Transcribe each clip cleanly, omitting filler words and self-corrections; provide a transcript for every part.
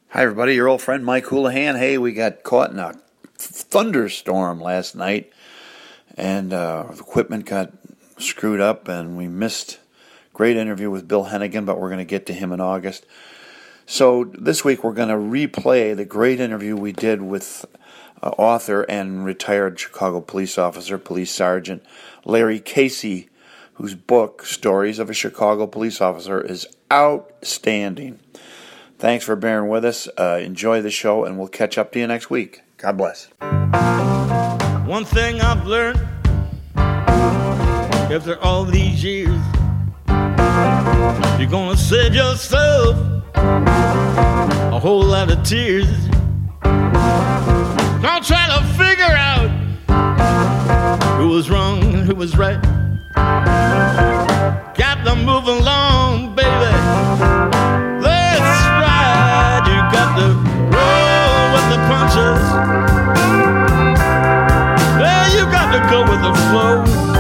Hi, everybody. Your old friend Mike Houlihan. Hey, we got caught in a thunderstorm last night, and the equipment got screwed up, and we missed a great interview with Bill Hennigan, but we're going to get to him in August. So this week we're going to replay the great interview we did with author and retired Chicago police officer, Police Sergeant Larry Casey, whose book, Stories of a Chicago Police Officer, is outstanding. Thanks for bearing with us. Enjoy the show, and we'll catch up to you next week. God bless. One thing I've learned after all these years, you're gonna save yourself a whole lot of tears. Don't try to figure out who was wrong and who was right. Got to move along, baby. You got to roll with the punches. Well, you got to go with the flow.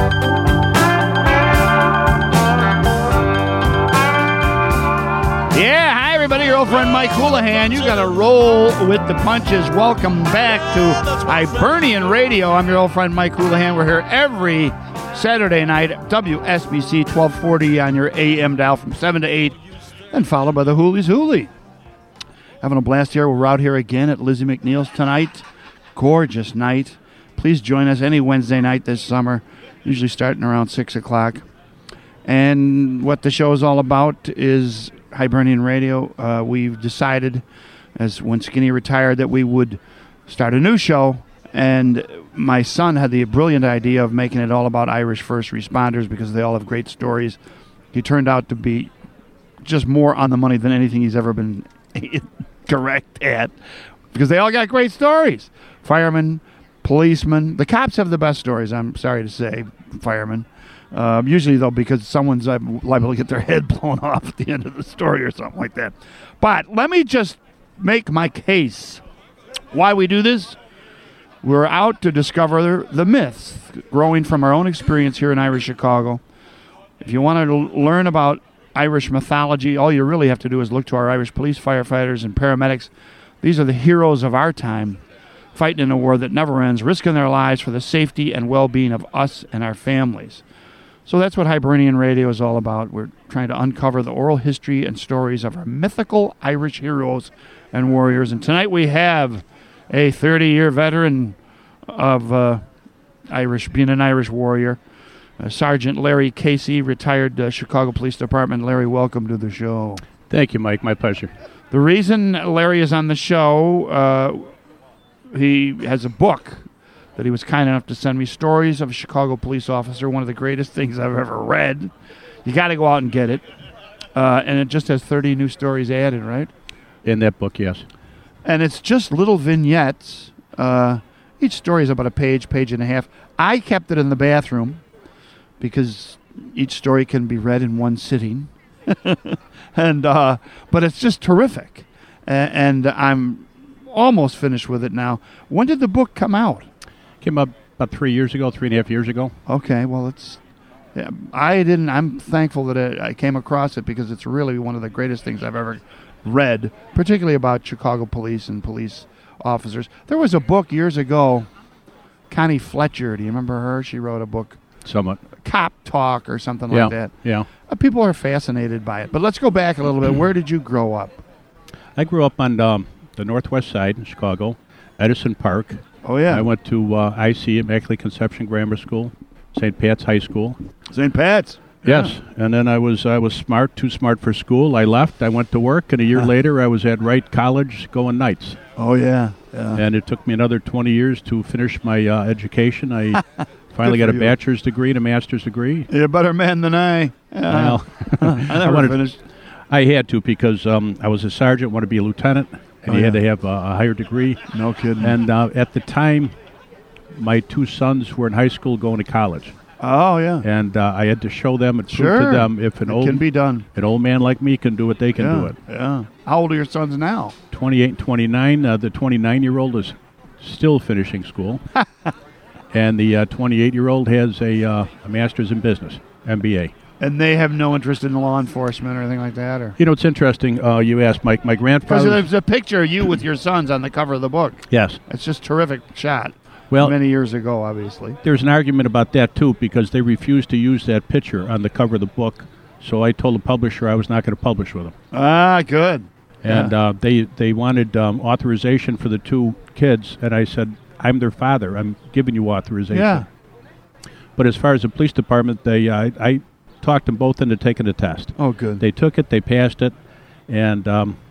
Yeah, hi everybody, your old friend Mike Houlihan. You got to roll with the punches. Welcome back to Hibernian Radio. I'm your old friend Mike Houlihan. We're here every Saturday night at WSBC 1240 on your AM dial from 7 to 8, and followed by the Hoolie's Hoolie. Having a blast here. We're out here again at Lizzie McNeil's tonight. Gorgeous night. Please join us any Wednesday night this summer, usually starting around 6 o'clock. And what the show is all about is Hibernian Radio. We've decided, as when Skinny retired, that we would start a new show. And my son had the brilliant idea of making it all about Irish first responders because they all have great stories. He turned out to be just more on the money than anything he's ever been correct at, because they all got great stories. Firemen, policemen. The cops have the best stories, I'm sorry to say, firemen. Usually, though, because someone's liable to get their head blown off at the end of the story or something like that. But let me just make my case. Why we do this? We're out to discover the myths growing from our own experience here in Irish Chicago. If you want to learn about Irish mythology, all you really have to do is look to our Irish police, firefighters, and paramedics. These are the heroes of our time, fighting in a war that never ends, risking their lives for the safety and well-being of us and our families. So that's what Hibernian Radio is all about. We're trying to uncover the oral history and stories of our mythical Irish heroes and warriors. And tonight we have a 30-year veteran of being an Irish warrior, Sergeant Larry Casey, retired Chicago Police Department. Larry, welcome to the show. Thank you, Mike. My pleasure. The reason Larry is on the show, he has a book that he was kind enough to send me, Stories of a Chicago Police Officer, one of the greatest things I've ever read. You got to go out and get it. And it just has 30 new stories added, right? In that book, yes. And it's just little vignettes. Each story is about a page and a half. I kept it in the bathroom, because each story can be read in one sitting. But it's just terrific. And I'm almost finished with it now. When did the book come out? Came up about 3.5 years ago. Okay, well, I'm thankful that I came across it, because it's really one of the greatest things I've ever read, particularly about Chicago police and police officers. There was a book years ago, Connie Fletcher. Do you remember her? She wrote a book. Somewhat. Cop Talk or something like that. Yeah. People are fascinated by it. But let's go back a little bit. Where did you grow up? I grew up on the northwest side in Chicago, Edison Park. Oh, yeah. I went to IC, Immaculate Conception Grammar School, St. Pat's High School. St. Pat's? Yes. Yeah. And then I was too smart for school. I left. I went to work, and a year later I was at Wright College going nights. Oh, yeah. And it took me another 20 years to finish my education. I finally got a bachelor's degree and a master's degree. You're a better man than I. Yeah. Well, I never finished. I had to, because I was a sergeant, wanted to be a lieutenant, and you had to have a higher degree. No kidding. And at the time, my two sons were in high school going to college. Oh, yeah. And I had to show them and prove to them if an old man like me can do it, they can do it. Yeah. How old are your sons now? 28 and 29. The 29-year-old is still finishing school. And the 28-year-old has a master's in business, MBA. And they have no interest in law enforcement or anything like that? Or? You know, it's interesting you asked, Mike. My Because grandfather... there's a picture of you with your sons on the cover of the book. Yes. It's just terrific shot. Well, many years ago, obviously. There's an argument about that, too, because they refused to use that picture on the cover of the book. So I told the publisher I was not going to publish with them. Ah, good. And they wanted authorization for the 2 kids, and I said, I'm their father. I'm giving you authorization. Yeah. But as far as the police department, I talked them both into taking the test. Oh, good. They took it, they passed it, and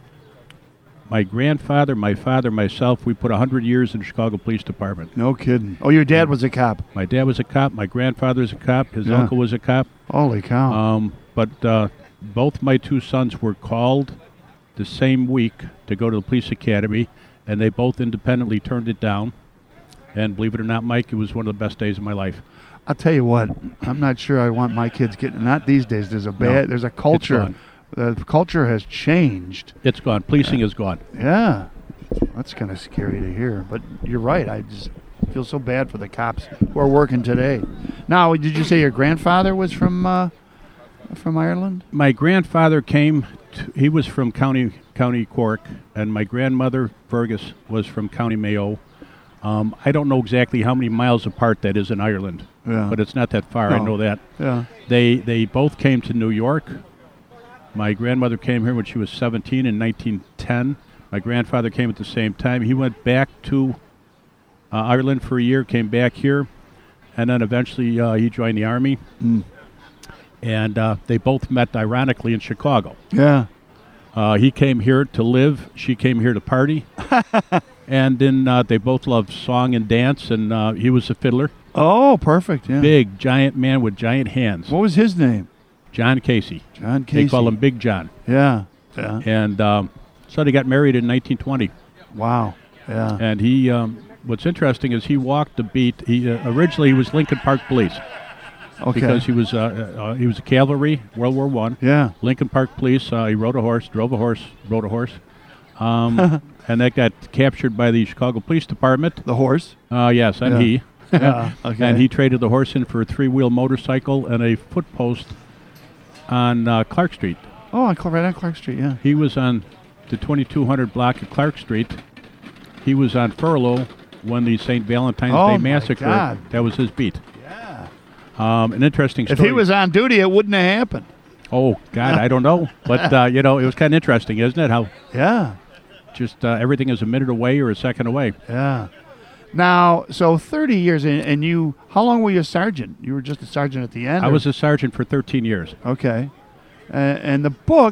my grandfather, my father, myself, we put 100 years in the Chicago Police Department. No kidding. Oh, your dad was a cop. My dad was a cop, my grandfather was a cop, his uncle was a cop. Holy cow. But both my 2 sons were called the same week to go to the police academy, and they both independently turned it down. And believe it or not, Mike, it was one of the best days of my life. I'll tell you what, I'm not sure I want my kids getting, not these days. There's a culture. The culture has changed. It's gone. Policing is gone. Yeah. That's kind of scary to hear. But you're right. I just feel so bad for the cops who are working today. Now, did you say your grandfather was from Ireland? My grandfather he was from County Cork, and my grandmother, Fergus, was from County Mayo. I don't know exactly how many miles apart that is in Ireland, but it's not that far. I know that. Yeah. They both came to New York. My grandmother came here when she was 17 in 1910. My grandfather came at the same time. He went back to Ireland for a year, came back here, and then eventually he joined the Army. And they both met, ironically, in Chicago. Yeah. He came here to live. She came here to party. And then they both loved song and dance, and he was a fiddler. Oh, perfect, yeah. Big, giant man with giant hands. What was his name? John Casey. John Casey. They call him Big John. Yeah, yeah. And so they got married in 1920. Wow, yeah. And he, what's interesting is he walked the beat. Originally he was Lincoln Park Police. Okay. Because he was a cavalry, World War I. Yeah. Lincoln Park Police. He rode a horse, drove a horse, rode a horse. And that got captured by the Chicago Police Department. The horse? Yes, and he. Yeah, okay. And he traded the horse in for a 3-wheel motorcycle and a foot post on Clark Street. Oh, right on Clark Street, yeah. He was on the 2200 block of Clark Street. He was on furlough when the St. Valentine's Day Massacre. God. That was his beat. Yeah. An interesting story. If he was on duty, it wouldn't have happened. Oh, God, I don't know. But, it was kind of interesting, isn't it? How just everything is a minute away or a second away. Yeah. Now, so 30 years, and you, how long were you a sergeant? You were just a sergeant at the end? I was a sergeant for 13 years. Okay. And the book,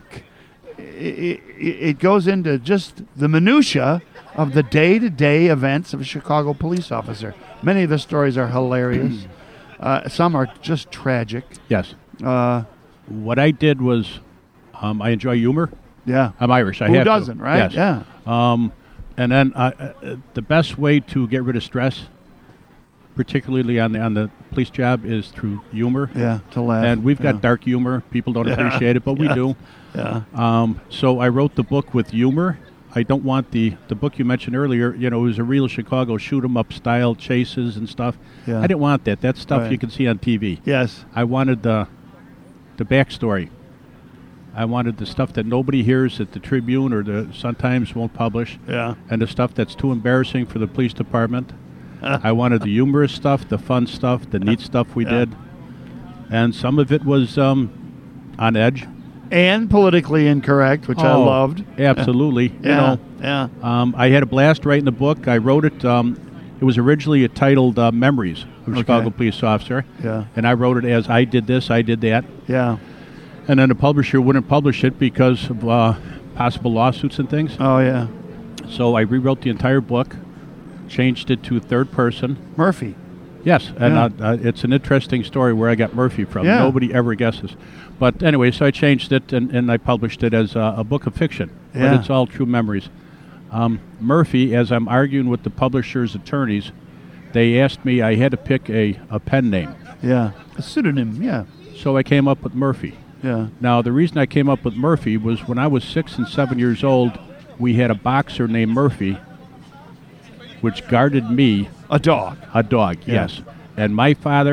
it goes into just the minutia of the day-to-day events of a Chicago police officer. Many of the stories are hilarious. Some are just tragic. Yes. What I did was, I enjoy humor. Yeah. I'm Irish. Who doesn't, right? Yes. Yeah. And then the best way to get rid of stress, particularly on the police job, is through humor. Yeah, to laugh. And we've got dark humor. People don't appreciate it, but we do. Yeah. So I wrote the book with humor. I don't want the book you mentioned earlier, it was a real Chicago shoot-'em-up style chases and stuff. Yeah. I didn't want that. That's stuff you can see on TV. Yes. I wanted the backstory. I wanted the stuff that nobody hears at the Tribune or the Sun-Times won't publish. Yeah. And the stuff that's too embarrassing for the police department. I wanted the humorous stuff, the fun stuff, the neat stuff we did. And some of it was on edge. And politically incorrect, which I loved. Absolutely. Yeah. I had a blast writing the book. I wrote it. It was originally titled Memories of a Chicago Police Officer. Yeah. And I wrote it as I did this, I did that. Yeah. And then the publisher wouldn't publish it because of possible lawsuits and things. Oh, yeah. So I rewrote the entire book, changed it to third person. Murphy. Yes, and it's an interesting story where I got Murphy from. Yeah. Nobody ever guesses. But anyway, so I changed it and I published it as a book of fiction. Yeah. But it's all true memories. Murphy, as I'm arguing with the publisher's attorneys, they asked me, I had to pick a pen name. Yeah. A pseudonym, yeah. So I came up with Murphy. Yeah. Now, the reason I came up with Murphy was when I was 6 and 7 years old, we had a boxer named Murphy, which guarded me. A dog. A dog, Yeah. yes. And my father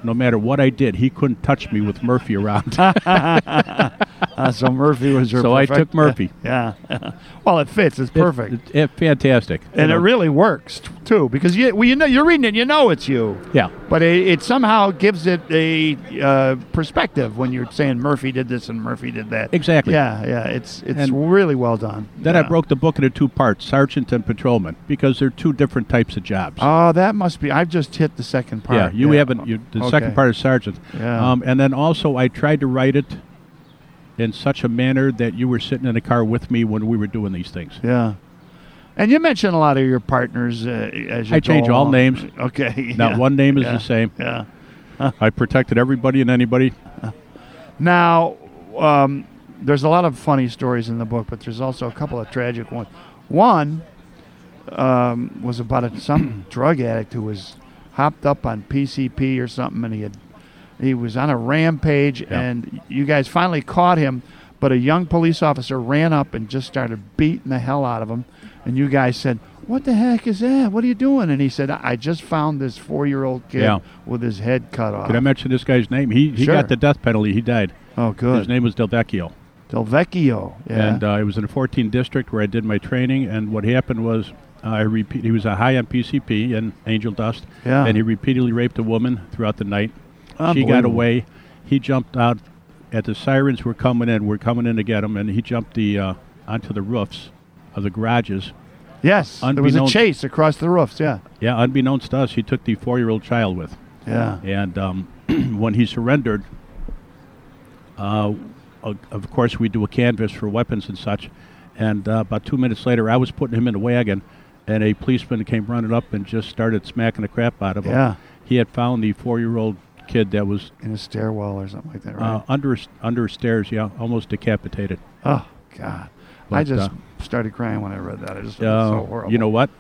no matter what I did, he couldn't touch me with Murphy around. So Murphy was your So I took Murphy. Yeah. Well, it fits. It's perfect. Fantastic. And it really works, too, because you're reading it, you know it's you. Yeah. But it somehow gives it a perspective when you're saying Murphy did this and Murphy did that. Exactly. Yeah. It's really well done. Then I broke the book into two parts, sergeant and patrolman, because they're two different types of jobs. Oh, that must be. I've just hit the second part. Yeah, you haven't. The second part is sergeant. Yeah. And then also I tried to write it in such a manner that you were sitting in the car with me when we were doing these things. Yeah. And you mentioned a lot of your partners as you I change all names. Okay. Not one name is the same. Yeah. I protected everybody and anybody. Now, there's a lot of funny stories in the book, but there's also a couple of tragic ones. One was about some drug addict who was hopped up on PCP or something, and he was on a rampage, and you guys finally caught him, but a young police officer ran up and just started beating the hell out of him, and you guys said, "What the heck is that? What are you doing?" And he said, "I just found this 4-year-old kid with his head cut off." Can I mention this guy's name? He Sure. got the death penalty. He died. Oh, good. His name was Del Vecchio. Del Vecchio. Yeah. And it was in the 14th district where I did my training, and what happened was he was a high on PCP and angel dust, and he repeatedly raped a woman throughout the night. She got away. He jumped out at the sirens were coming in. We're coming in to get him, and he jumped onto the roofs of the garages. Yes, there was a chase across the roofs, Yeah, unbeknownst to us, he took the 4-year-old child with. Yeah. And when he surrendered, of course, we do a canvass for weapons and such. And about 2 minutes later, I was putting him in a wagon, and a policeman came running up and just started smacking the crap out of him. Yeah. He had found the 4-year-old kid that was in a stairwell or something like that, right? under stairs, almost decapitated. Oh, God. But, I just started crying when I read that. I just thought it was so horrible. You know what?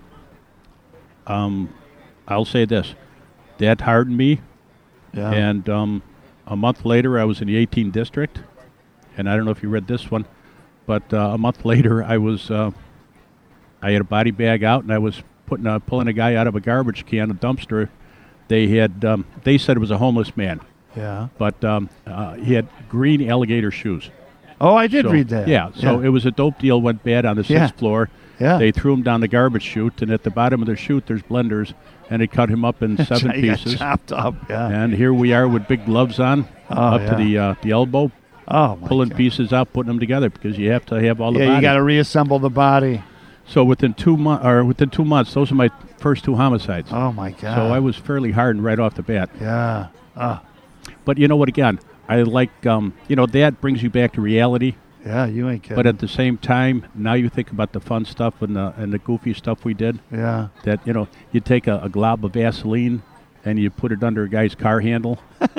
I'll say this. That hardened me. Yeah. And a month later, I was in the 18th district. And I don't know if you read this one, but a month later, I had a body bag out, and I was pulling a guy out of a garbage can, a dumpster. They said it was a homeless man. Yeah. But he had green alligator shoes. Oh, I did read that. Yeah, so it was a dope deal went bad on the 6th floor. Yeah. They threw him down the garbage chute, and at the bottom of the chute, there's blenders, and they cut him up in 7 pieces. Chopped up, And here we are with big gloves on, to the elbow, pulling pieces out, putting them together, because you have to have all the body. Yeah, you got to reassemble the body. So within 2 months, those are my first 2 homicides. Oh, my God. So I was fairly hardened right off the bat. Yeah. But you know what, again, I like, that brings you back to reality. Yeah, you ain't kidding. But at the same time, now you think about the fun stuff and the goofy stuff we did. Yeah. That, you take a glob of Vaseline and you put it under a guy's car handle.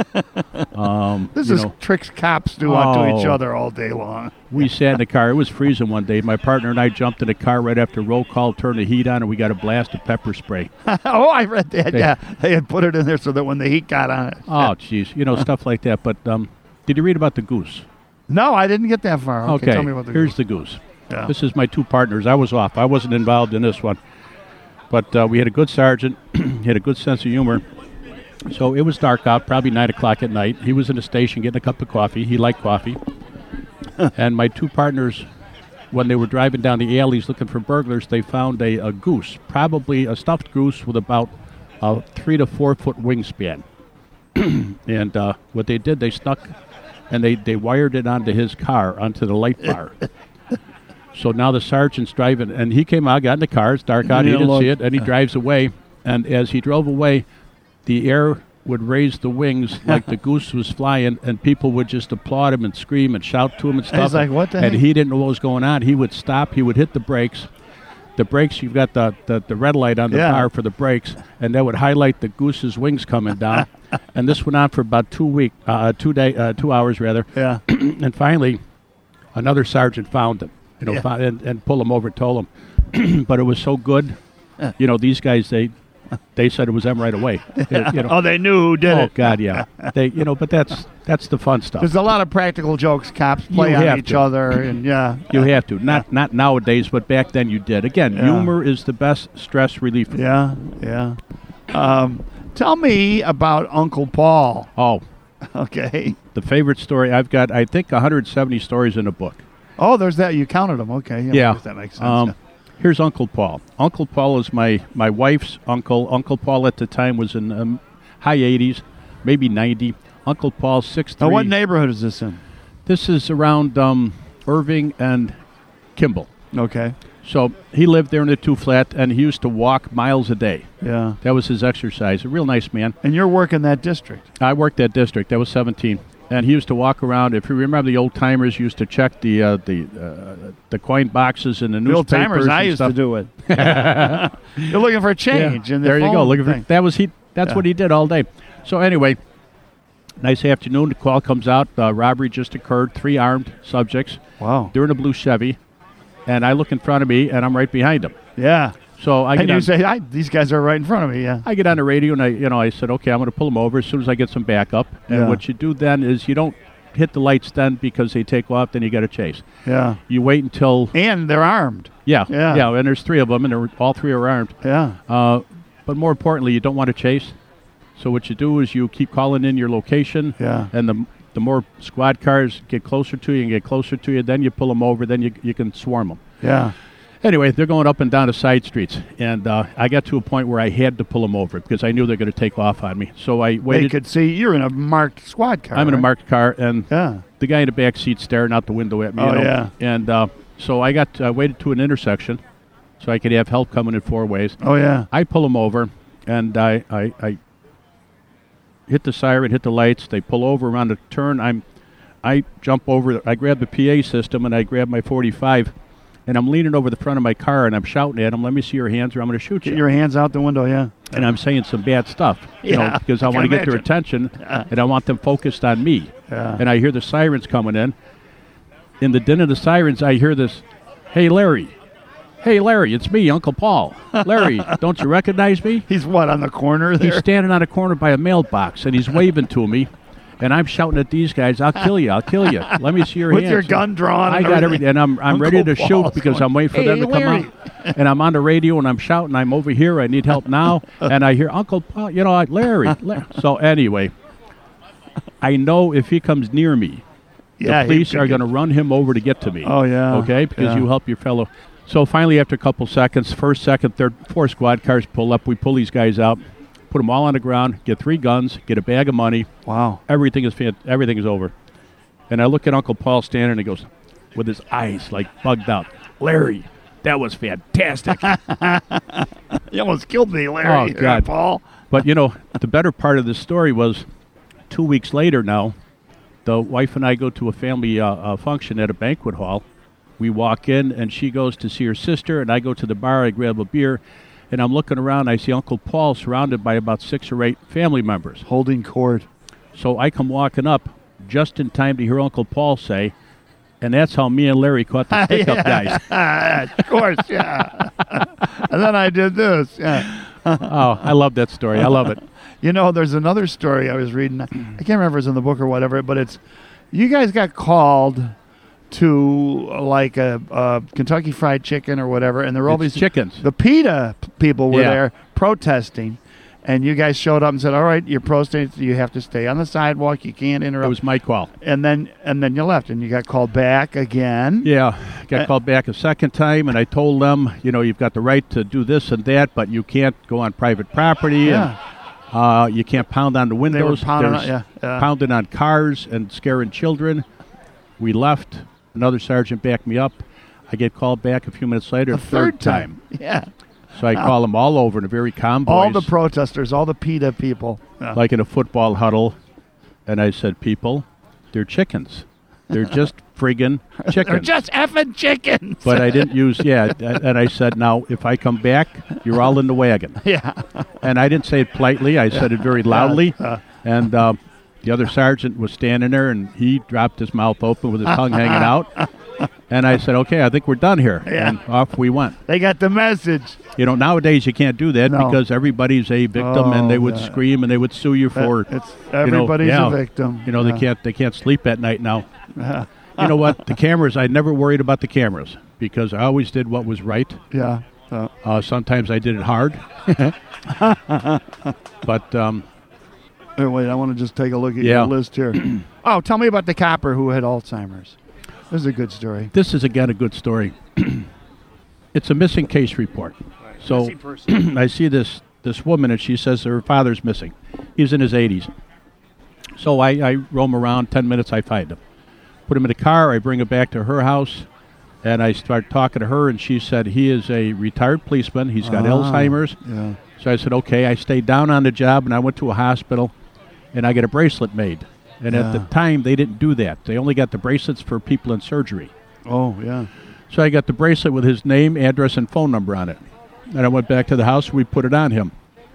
This is tricks cops do onto each other all day long. We sat in the car. It was freezing one day. My partner and I jumped in the car right after roll call, turned the heat on, and we got a blast of pepper spray. Oh, I read that. They had put it in there so that when the heat got on it. Oh, jeez. Stuff like that. But did you read about the goose? No, I didn't get that far. Okay, tell me about the here's goose. the goose. Yeah. This is my 2 partners. I was off. I wasn't involved in this one. But we had a good sergeant. He had a good sense of humor. So it was dark out, probably 9 o'clock at night. He was in the station getting a cup of coffee. He liked coffee. And my 2 partners, when they were driving down the alleys looking for burglars, they found a goose, probably a stuffed goose with about a 3 to 4 foot wingspan. And what they did, they snuck and they wired it onto his car, onto the light bar. So now the sergeant's driving, and he came out, got in the car. It's dark out. He didn't see it, and he drives away. And as he drove away, the air would raise the wings like the goose was flying, and people would just applaud him and scream and shout to him and stuff. He's like, what the And heck? he didn't know what was going on. He would stop. He would hit the brakes. The brakes, you've got the red light on the bar for the brakes, and that would highlight the goose's wings coming down. And this went on for about 2 hours rather. Yeah. And finally, another sergeant found him, and pulled him over and told him. But it was so good, these guys, they said it was them right away. Oh, they knew who did it. Oh God, yeah. But that's the fun stuff. There's a lot of practical jokes cops play on each other, and you have to. Not nowadays, but back then you did. Again, humor is the best stress relief. Yeah. Tell me about Uncle Paul. Oh, Okay. the favorite story I've got, I think 170 stories in a book. Oh, there's that. You counted them. Okay. Yeah. That makes sense. Here's Uncle Paul. Uncle Paul is my wife's uncle. Uncle Paul at the time was in high 80s, maybe 90. Uncle Paul, 6'3". Now, what neighborhood is this in? This is around Irving and Kimball. Okay. So he lived there in the 2-flat, and he used to walk miles a day. Yeah. That was his exercise. A real nice man. And you're working that district. I worked that district. I was 17. And he used to walk around. If you remember, the old timers used to check the coin boxes in the The old newspapers. timers, I and used stuff. to do it. You're looking for a change. Yeah. In the There you go. phone Looking for thing. that was he. That's what he did all day. So anyway, nice afternoon. The call comes out. Robbery just occurred. 3 armed subjects. Wow. They're in a blue Chevy, and I look in front of me, and I'm right behind them. Yeah. So I And get you on, say, these guys are right in front of me. Yeah. I get on the radio, and I said, okay, I'm going to pull them over as soon as I get some backup. And Yeah. what you do then is you don't hit the lights then because they take off. Then you got to chase. Yeah. You wait until And they're armed. yeah. And there's 3 of them, and all 3 are armed. Yeah. But more importantly, you don't want to chase. So what you do is you keep calling in your location. Yeah. And the more squad cars get closer to you and get closer to you, then you pull them over. Then you can swarm them. Yeah. Anyway, they're going up and down the side streets, and I got to a point where I had to pull them over because I knew they're going to take off on me. So I They waited. could see you're in a marked squad car. I'm in a right? marked car, and Yeah. the guy in the back seat staring out the window at me. Oh, you know? yeah. And so I waited to an intersection so I could have help coming in 4 ways. Oh, yeah. I pull them over, and I hit the siren, hit the lights. They pull over around the turn. I jump over. I grab the PA system, and I grab my .45, and I'm leaning over the front of my car, and I'm shouting at them, "Let me see your hands, or I'm going to shoot Get you." your hands out the window, yeah. And I'm saying some bad stuff, you know, Yeah, because I I want to can get their attention, and I want them focused on me. Yeah. And I hear the sirens coming in. In the din of the sirens, I hear this, "Hey, Larry. Hey, Larry, it's me, Uncle Paul. Larry, don't you recognize me?" He's what, on the corner there? He's standing on a corner by a mailbox, and he's waving to me. And I'm shouting at these guys, "I'll kill you, I'll kill you. Let me see your With hands." your gun drawn I and got everything. everything. And I'm ready Uncle to shoot Paul's because going, I'm waiting for "Hey, them to come Larry." out. And I'm on the radio, and I'm shouting, "I'm over here. I need help now." And I hear, "Uncle Paul, Larry. So anyway, I know if he comes near me, Yeah, the police he- are going to run him over to get to me. Oh, yeah. Okay? Because Yeah. you help your fellow. So finally, after a couple seconds, first, second, third, 4 squad cars pull up. We pull these guys out, put them all on the ground, get 3 guns, get a bag of money. Wow. Everything is over. And I look at Uncle Paul standing, and he goes, with his eyes like bugged out, "Larry, that was fantastic." You almost killed me, Larry. Oh, God. Paul. But, the better part of the story was 2 weeks later now, the wife and I go to a family function at a banquet hall. We walk in, and she goes to see her sister, and I go to the bar. I grab a beer, and I'm looking around. I see Uncle Paul surrounded by about 6 or 8 family members. Holding court. So I come walking up just in time to hear Uncle Paul say, "And that's how me and Larry caught the pickup guys." Of course, yeah. And then I did this, yeah. Oh, I love that story. I love it. There's another story I was reading. I can't remember if it's in the book or whatever, but it's you guys got called to like a Kentucky Fried Chicken or whatever, and there were all It's these chickens. The PETA people were Yeah. there protesting, and you guys showed up and said, "All right, you're protesting. You have to stay on the sidewalk. You can't It interrupt." was my call. and then you left, and you got called back again. Yeah, got called back a second time, and I told them, you've got the right to do this and that, but you can't go on private property, Yeah. and you can't pound on the windows. pounding There's on- yeah. pounding on cars and scaring children. We left. Another sergeant backed me up. I get called back a few minutes later, A third time. Yeah. So I call them all over in a very calm voice, All the protesters, all the PETA people. Yeah. like in a football huddle, and I said, "People, they're chickens. They're just friggin' chickens." They're just effing chickens. But I didn't use, and I said, "Now, if I come back, you're all in the wagon." Yeah. And I didn't say it politely. I said it very loudly. And the other sergeant was standing there, and he dropped his mouth open with his tongue hanging out. And I said, "Okay, I think we're done here." Yeah. And off we went. They got the message. Nowadays you can't do that No. because everybody's a victim, and they would scream and they would sue you for. It's everybody's a victim. They can't sleep at night now. You know what? The cameras. I never worried about the cameras because I always did what was right. Yeah. Sometimes I did it hard. But, Hey, wait, I want to just take a look at Yeah. your list here. Oh, tell me about the copper who had Alzheimer's. This is a good story. this is, again, a good story. It's a missing case report. So I see this woman, and she says her father's missing. He's in his 80s. So I roam around. 10 minutes, I find him. Put him in a car. I bring him back to her house, and I start talking to her, and she said he is a retired policeman. He's got Alzheimer's. Yeah. So I said, okay. I stayed down on the job, and I went to a hospital, and I got a bracelet made. And at the time, they didn't do that. They only got the bracelets for people in surgery. Oh, yeah. So I got the bracelet with his name, address, and phone number on it. And I went back to the house, we put it on him.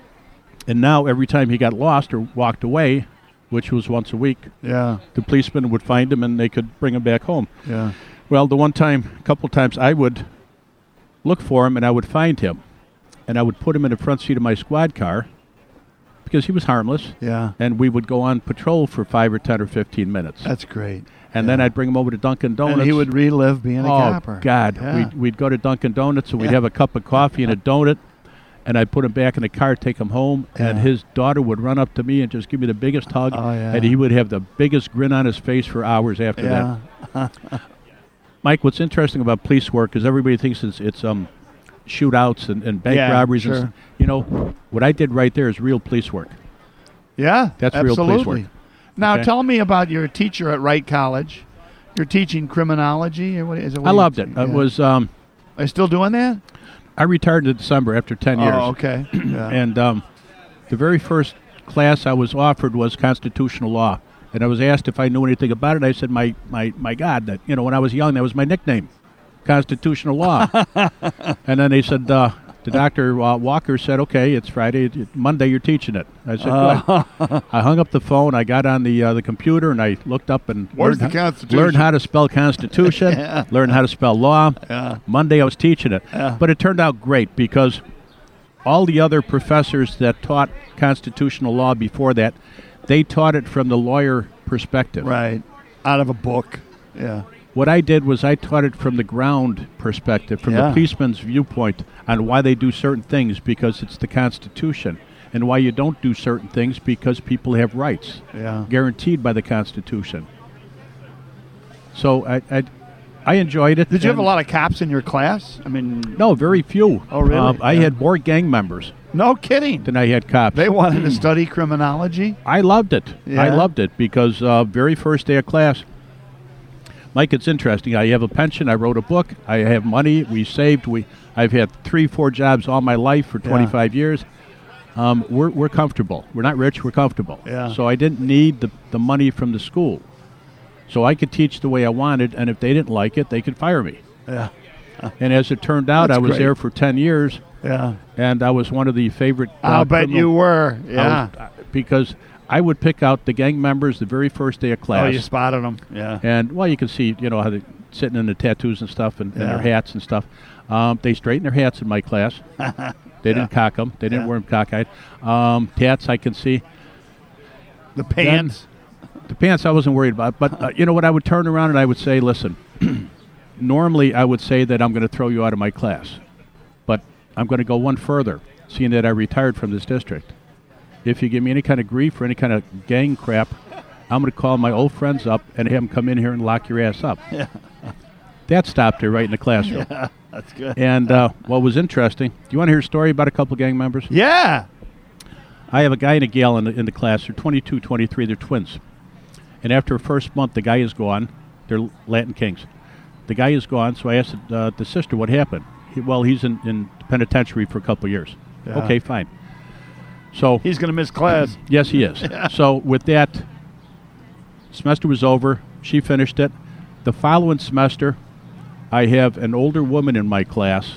And now every time he got lost or walked away, which was once a week, Yeah. the policeman would find him and they could bring him back home. Yeah. Well, a couple times, I would look for him and I would find him. And I would put him in the front seat of my squad car because he was harmless. Yeah. And we would go on patrol for 5 or 10 or 15 minutes. That's great. And then I'd bring him over to Dunkin' Donuts. And he would relive being a copper. Oh, God. Yeah. We'd go to Dunkin' Donuts and we'd have a cup of coffee and a donut. And I'd put him back in the car, take him home. And Yeah. his daughter would run up to me and just give me the biggest hug. Oh, yeah. And he would have the biggest grin on his face for hours after Yeah. that. Mike, what's interesting about police work is everybody thinks it's shootouts and bank Yeah, robberies. sure. And, you know, what I did right there is real police work. Yeah. That's real absolutely. police work. Now, Okay. tell me about your teacher at Wright College. You're teaching criminology? Or what is it? I loved it. Yeah. It was. Are you still doing that? I retired in December after 10 years. Oh, okay. Yeah. And the very first class I was offered was constitutional law. And I was asked if I knew anything about it. I said, my God, that when I was young, that was my nickname, constitutional law. And then they said, the Dr. Walker said, okay, it's Friday. Monday, you're teaching it. I said, good. I hung up the phone. I got on the computer, and I looked up and Where's the Constitution? learned how to spell Constitution, learned how to spell law. Yeah. Monday, I was teaching it. But it turned out great because all the other professors that taught constitutional law before that, they taught it from the lawyer perspective. Right. Out of a book. Yeah. What I did was I taught it from the ground perspective, from Yeah. the policeman's viewpoint on why they do certain things because it's the Constitution, and why you don't do certain things because people have rights Yeah. guaranteed by the Constitution. So I enjoyed it. Did you have a and- lot of cops in your class? I mean, No, very few. Oh, really? I Yeah. had more gang members no kidding. than I had cops. They wanted to study criminology? I loved it. Yeah? I loved it because very first day of class, Mike, it's interesting. I have a pension. I wrote a book. I have money. We saved. I've had 3-4 jobs all my life for 25 years. We're comfortable. We're not rich. We're comfortable. Yeah. So I didn't need the money from the school. So I could teach the way I wanted, and if they didn't like it, they could fire me. Yeah. And as it turned out, That's I was great. there for 10 years, Yeah. and I was one of the favorite. I'll bet criminal- you were. I Yeah. was- because I would pick out the gang members the very first day of class. Oh, you spotted them. Yeah. And, well, you can see, how they're sitting in the tattoos and stuff and their Yeah. hats and stuff. They straightened their hats in my class. They didn't cock them. They didn't Yeah. wear them cockeyed. Tats I can see. The pants. The pants I wasn't worried about. But, you know what, I would turn around and I would say, listen, normally I would say that I'm going to throw you out of my class. But I'm going to go one further, seeing that I retired from this district. If you give me any kind of grief or any kind of gang crap, I'm going to call my old friends up and have them come in here and lock your ass up. Yeah. That stopped her right in the classroom. Yeah. That's good. And what was interesting, do you want to hear a story about a couple gang members? Yeah. I have a guy and a gal in the class. They're 22, 23. They're twins. And after the first month, the guy is gone. They're Latin Kings. The guy is gone, so I asked the sister what happened. He's in penitentiary for a couple of years. Yeah. Okay, fine. So He's going to miss class. yes, he is. So with that, semester was over. She finished it. The following semester, I have an older woman in my class.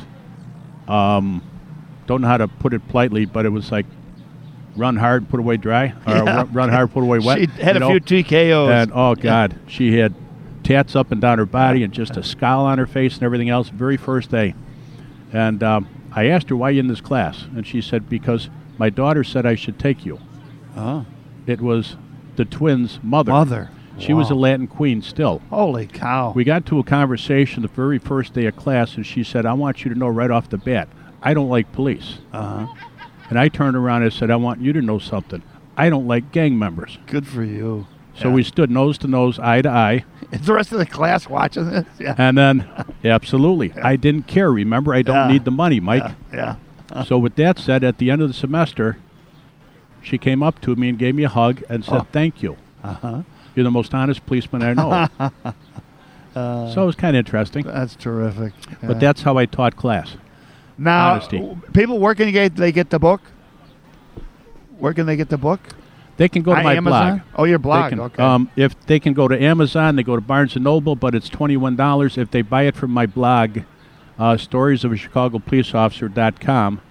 Don't know how to put it politely, but it was like run hard, put away dry, or Yeah. run hard, put away wet. She had a few TKOs. And oh God, she had tats up and down her body and just a scowl on her face and everything else. Very first day, and I asked her, "Why are you in this class?" And she said, "Because my daughter said I should take you." Oh. It was the twins' mother. Mother. She was a Wow. Latin queen still. Holy cow. We got to a conversation the very first day of class, and she said, "I want you to know right off the bat, I don't like police. And I turned around and said, I want you to know something. I don't like gang members. Good for you. So we stood nose to nose, eye to eye. Is the rest of the class watching this? Yeah. And then, absolutely, I didn't care. Remember, I don't need the money, Mike. Yeah. So with that said, at the end of the semester, she came up to me and gave me a hug and said, thank you. You're the most honest policeman I know. So it was kind of interesting. That's terrific. But that's how I taught class. Now, honesty. people, where can they get the book? Where can they get the book? They can go to my Amazon? blog. Oh, your blog. They can, Okay. If they can go to Amazon, they go to Barnes & Noble, but it's $21. If they buy it from my blog, storiesofachicagofpoliceofficer.com.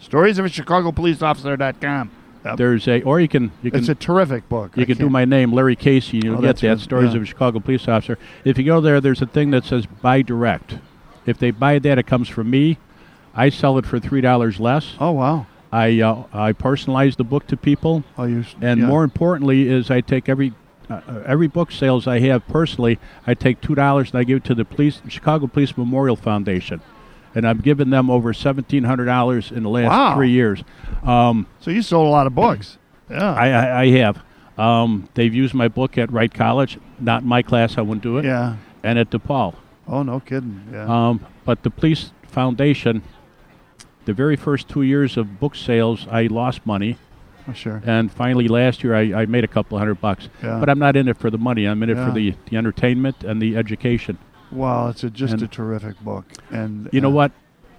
Storiesofachicagofpoliceofficer.com. Yep. There's or you can It's a terrific book. you can do my name, Larry Casey, and you'll get that's that, good. Stories Yeah. of a Chicago Police Officer. If you go there's a thing that says buy direct. If they buy that, it comes from me. I sell it for $3 less. Oh, wow. I personalize the book to people. Oh, And more importantly is I take every book sales I have personally, I take $2 and I give it to the Chicago Police Memorial Foundation. And I've given them over $1,700 in the last 3 years. So you sold a lot of books. Yeah. I have. They've used my book at Wright College. Not in my class, I wouldn't do it. Yeah. And at DePaul. Oh, no kidding. Yeah. But the Police Foundation, the very first 2 years of book sales, I lost money. Oh, sure. And finally, last year, I made a couple $100. Yeah. But I'm not in it for the money. I'm in it for Yeah. the entertainment and the education. Well, it's just a terrific book. And You know what?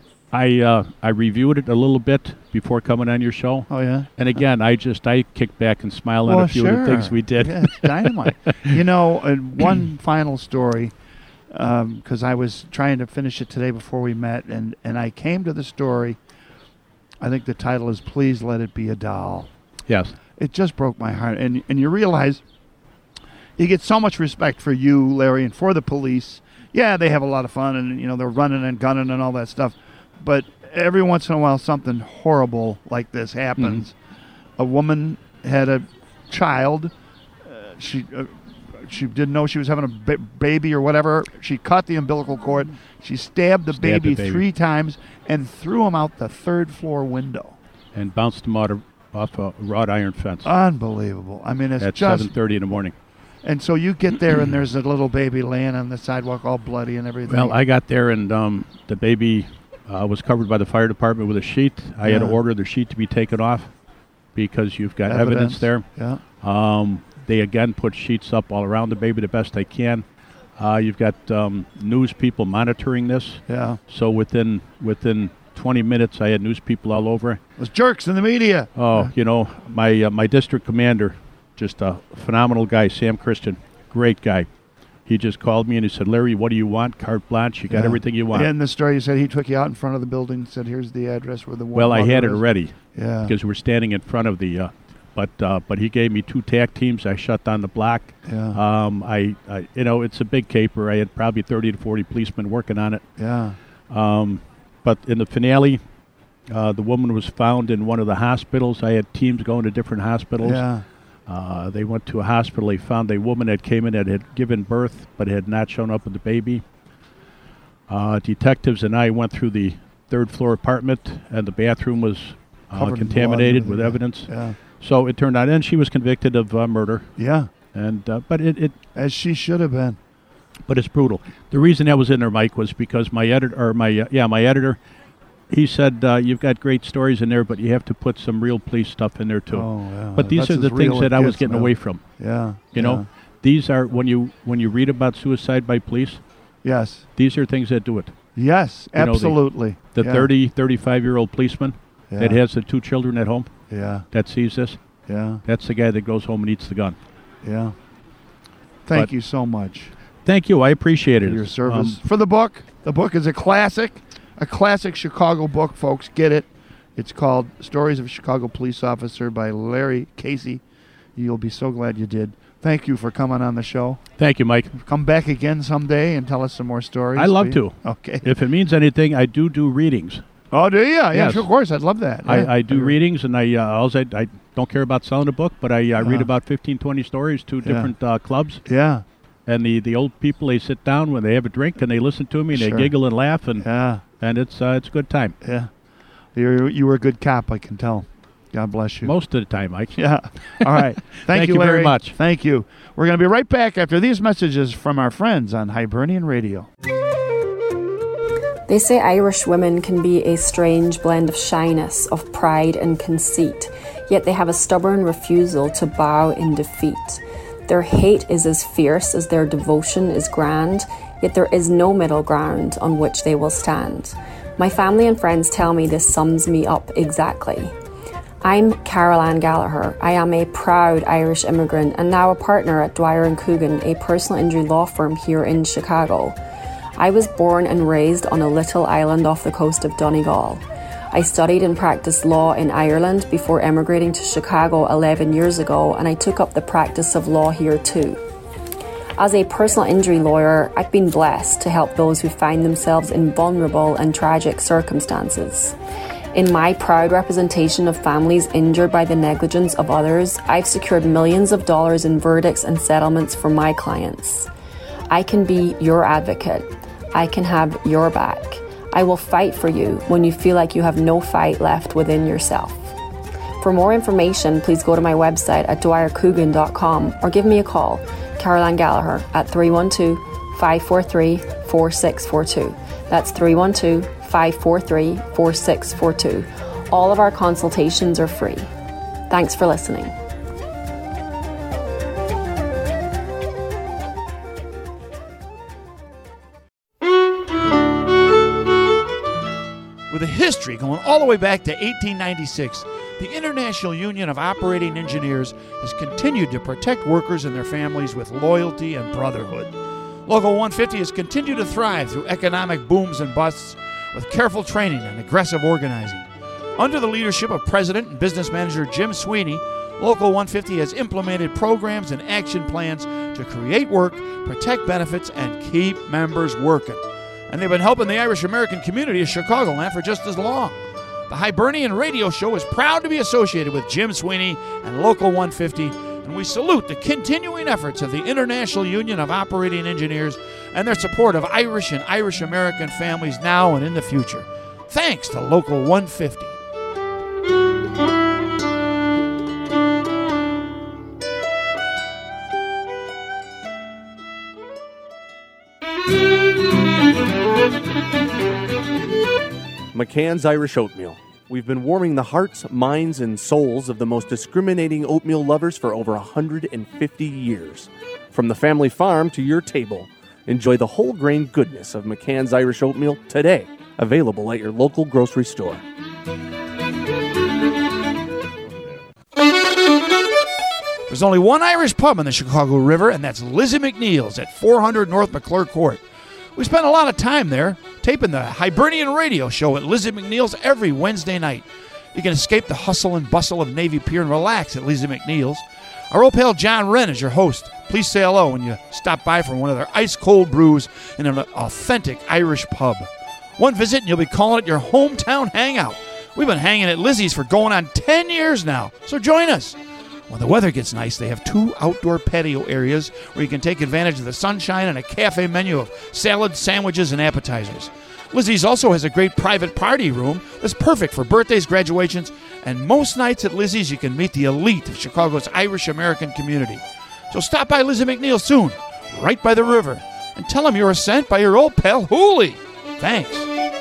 I reviewed it a little bit before coming on your show. Oh, yeah? And again, I kicked back and smiled at a few of the things we did. Yeah, it's dynamite. And one final story, because I was trying to finish it today before we met, and I came to the story. I think the title is Please Let It Be a Doll. Yes. It just broke my heart. And you realize you get so much respect for you, Larry, and for the police. Yeah, they have a lot of fun, and, they're running and gunning and all that stuff. But every once in a while, something horrible like this happens. A woman had a child. She didn't know she was having a baby or whatever. She cut the umbilical cord. She stabbed the baby 3 times and threw him out the 3rd floor window. And bounced him off a wrought iron fence. Unbelievable. I mean, it's at just 7:30 in the morning. And so you get there, and there's a little baby laying on the sidewalk, all bloody and everything. Well, I got there, and the baby was covered by the fire department with a sheet. I had to order the sheet to be taken off because you've got evidence there. Yeah. They again put sheets up all around the baby the best they can. You've got news people monitoring this. Yeah. So within 20 minutes, I had news people all over. Those jerks in the media. Oh, my district commander, just a phenomenal guy, Sam Christian, great guy. He just called me and he said, Larry, what do you want? Carte blanche. You got everything you want. Yeah, in the story, you said he took you out in front of the building and said, here's the address where the one. Well, I had it already. Yeah. Because we're standing in front of the, but he gave me 2 TAC teams. I shut down the block. Yeah. It's a big caper. I had probably 30 to 40 policemen working on it. Yeah. But in the finale, the woman was found in one of the hospitals. I had teams going to different hospitals. Yeah. They went to a hospital. They found a woman that came in that had given birth but had not shown up with the baby. Detectives and I went through the 3rd floor apartment, and the bathroom was contaminated with evidence. Yeah. So it turned out, and she was convicted of murder. Yeah. And but it as she should have been. But it's brutal. The reason that was in there, Mike, was because my editor, he said, you've got great stories in there, but you have to put some real police stuff in there, too. Oh, yeah. But these That's are the as real things that it I was gets, getting man. away from. Yeah. You know, these are, when you read about suicide by police, Yes. these are things that do it. Yes, absolutely. The 30, 35-year-old policeman that has the 2 children at home that sees this, that's the guy that goes home and eats the gun. Yeah. Thank you so much. Thank you. I appreciate it. For your service. For the book. The book is a classic Chicago book, folks. Get it. It's called Stories of a Chicago Police Officer by Larry Casey. You'll be so glad you did. Thank you for coming on the show. Thank you, Mike. Come back again someday and tell us some more stories. I love to. Okay. If it means anything, I do readings. Oh, do you? Yeah, Yes. sure, of course. I'd love that. Yeah. I do readings, and I don't care about selling a book, but I read about 15, 20 stories to different clubs. Yeah. And the old people, they sit down when they have a drink and they listen to me and they giggle and laugh, and it's a good time. Yeah. You were a good cop, I can tell. God bless you. Most of the time, Mike. Yeah. All right. Thank you, very Larry. much. Thank you. We're going to be right back after these messages from our friends on Hibernian Radio. They say Irish women can be a strange blend of shyness, of pride and conceit, yet they have a stubborn refusal to bow in defeat. Their hate is as fierce as their devotion is grand, yet there is no middle ground on which they will stand. My family and friends tell me this sums me up exactly. I'm Carol Ann Gallagher. I am a proud Irish immigrant and now a partner at Dwyer & Coogan, a personal injury law firm here in Chicago. I was born and raised on a little island off the coast of Donegal. I studied and practiced law in Ireland before emigrating to Chicago 11 years ago, and I took up the practice of law here too. As a personal injury lawyer, I've been blessed to help those who find themselves in vulnerable and tragic circumstances. In my proud representation of families injured by the negligence of others, I've secured millions of dollars in verdicts and settlements for my clients. I can be your advocate. I can have your back. I will fight for you when you feel like you have no fight left within yourself. For more information, please go to my website at dwyercoogan.com or give me a call, Carol Ann Gallagher, at 312-543-4642. That's 312-543-4642. All of our consultations are free. Thanks for listening. With a history going all the way back to 1896, the International Union of Operating Engineers has continued to protect workers and their families with loyalty and brotherhood. Local 150 has continued to thrive through economic booms and busts with careful training and aggressive organizing. Under the leadership of President and Business Manager Jim Sweeney, Local 150 has implemented programs and action plans to create work, protect benefits, and keep members working. And they've been helping the Irish American community of Chicagoland for just as long. The Hibernian Radio Show is proud to be associated with Jim Sweeney and Local 150, and we salute the continuing efforts of the International Union of Operating Engineers and their support of Irish and Irish American families now and in the future. Thanks to Local 150. McCann's Irish Oatmeal. We've been warming the hearts, minds, and souls of the most discriminating oatmeal lovers for over 150 years. From the family farm to your table, enjoy the whole grain goodness of McCann's Irish Oatmeal today. Available at your local grocery store. There's only one Irish pub on the Chicago River, and that's Lizzie McNeil's at 400 North McClure Court. We spend a lot of time there taping the Hibernian Radio Show at Lizzie McNeil's every Wednesday night. You can escape the hustle and bustle of Navy Pier and relax at Lizzie McNeil's. Our old pal John Wren is your host. Please say hello when you stop by for one of their ice-cold brews in an authentic Irish pub. One visit and you'll be calling it your hometown hangout. We've been hanging at Lizzie's for going on 10 years now, so join us. When the weather gets nice, they have 2 outdoor patio areas where you can take advantage of the sunshine and a cafe menu of salads, sandwiches, and appetizers. Lizzie's also has a great private party room that's perfect for birthdays, graduations, and most nights at Lizzie's you can meet the elite of Chicago's Irish-American community. So stop by Lizzie McNeil soon, right by the river, and tell them you were sent by your old pal Hooley. Thanks.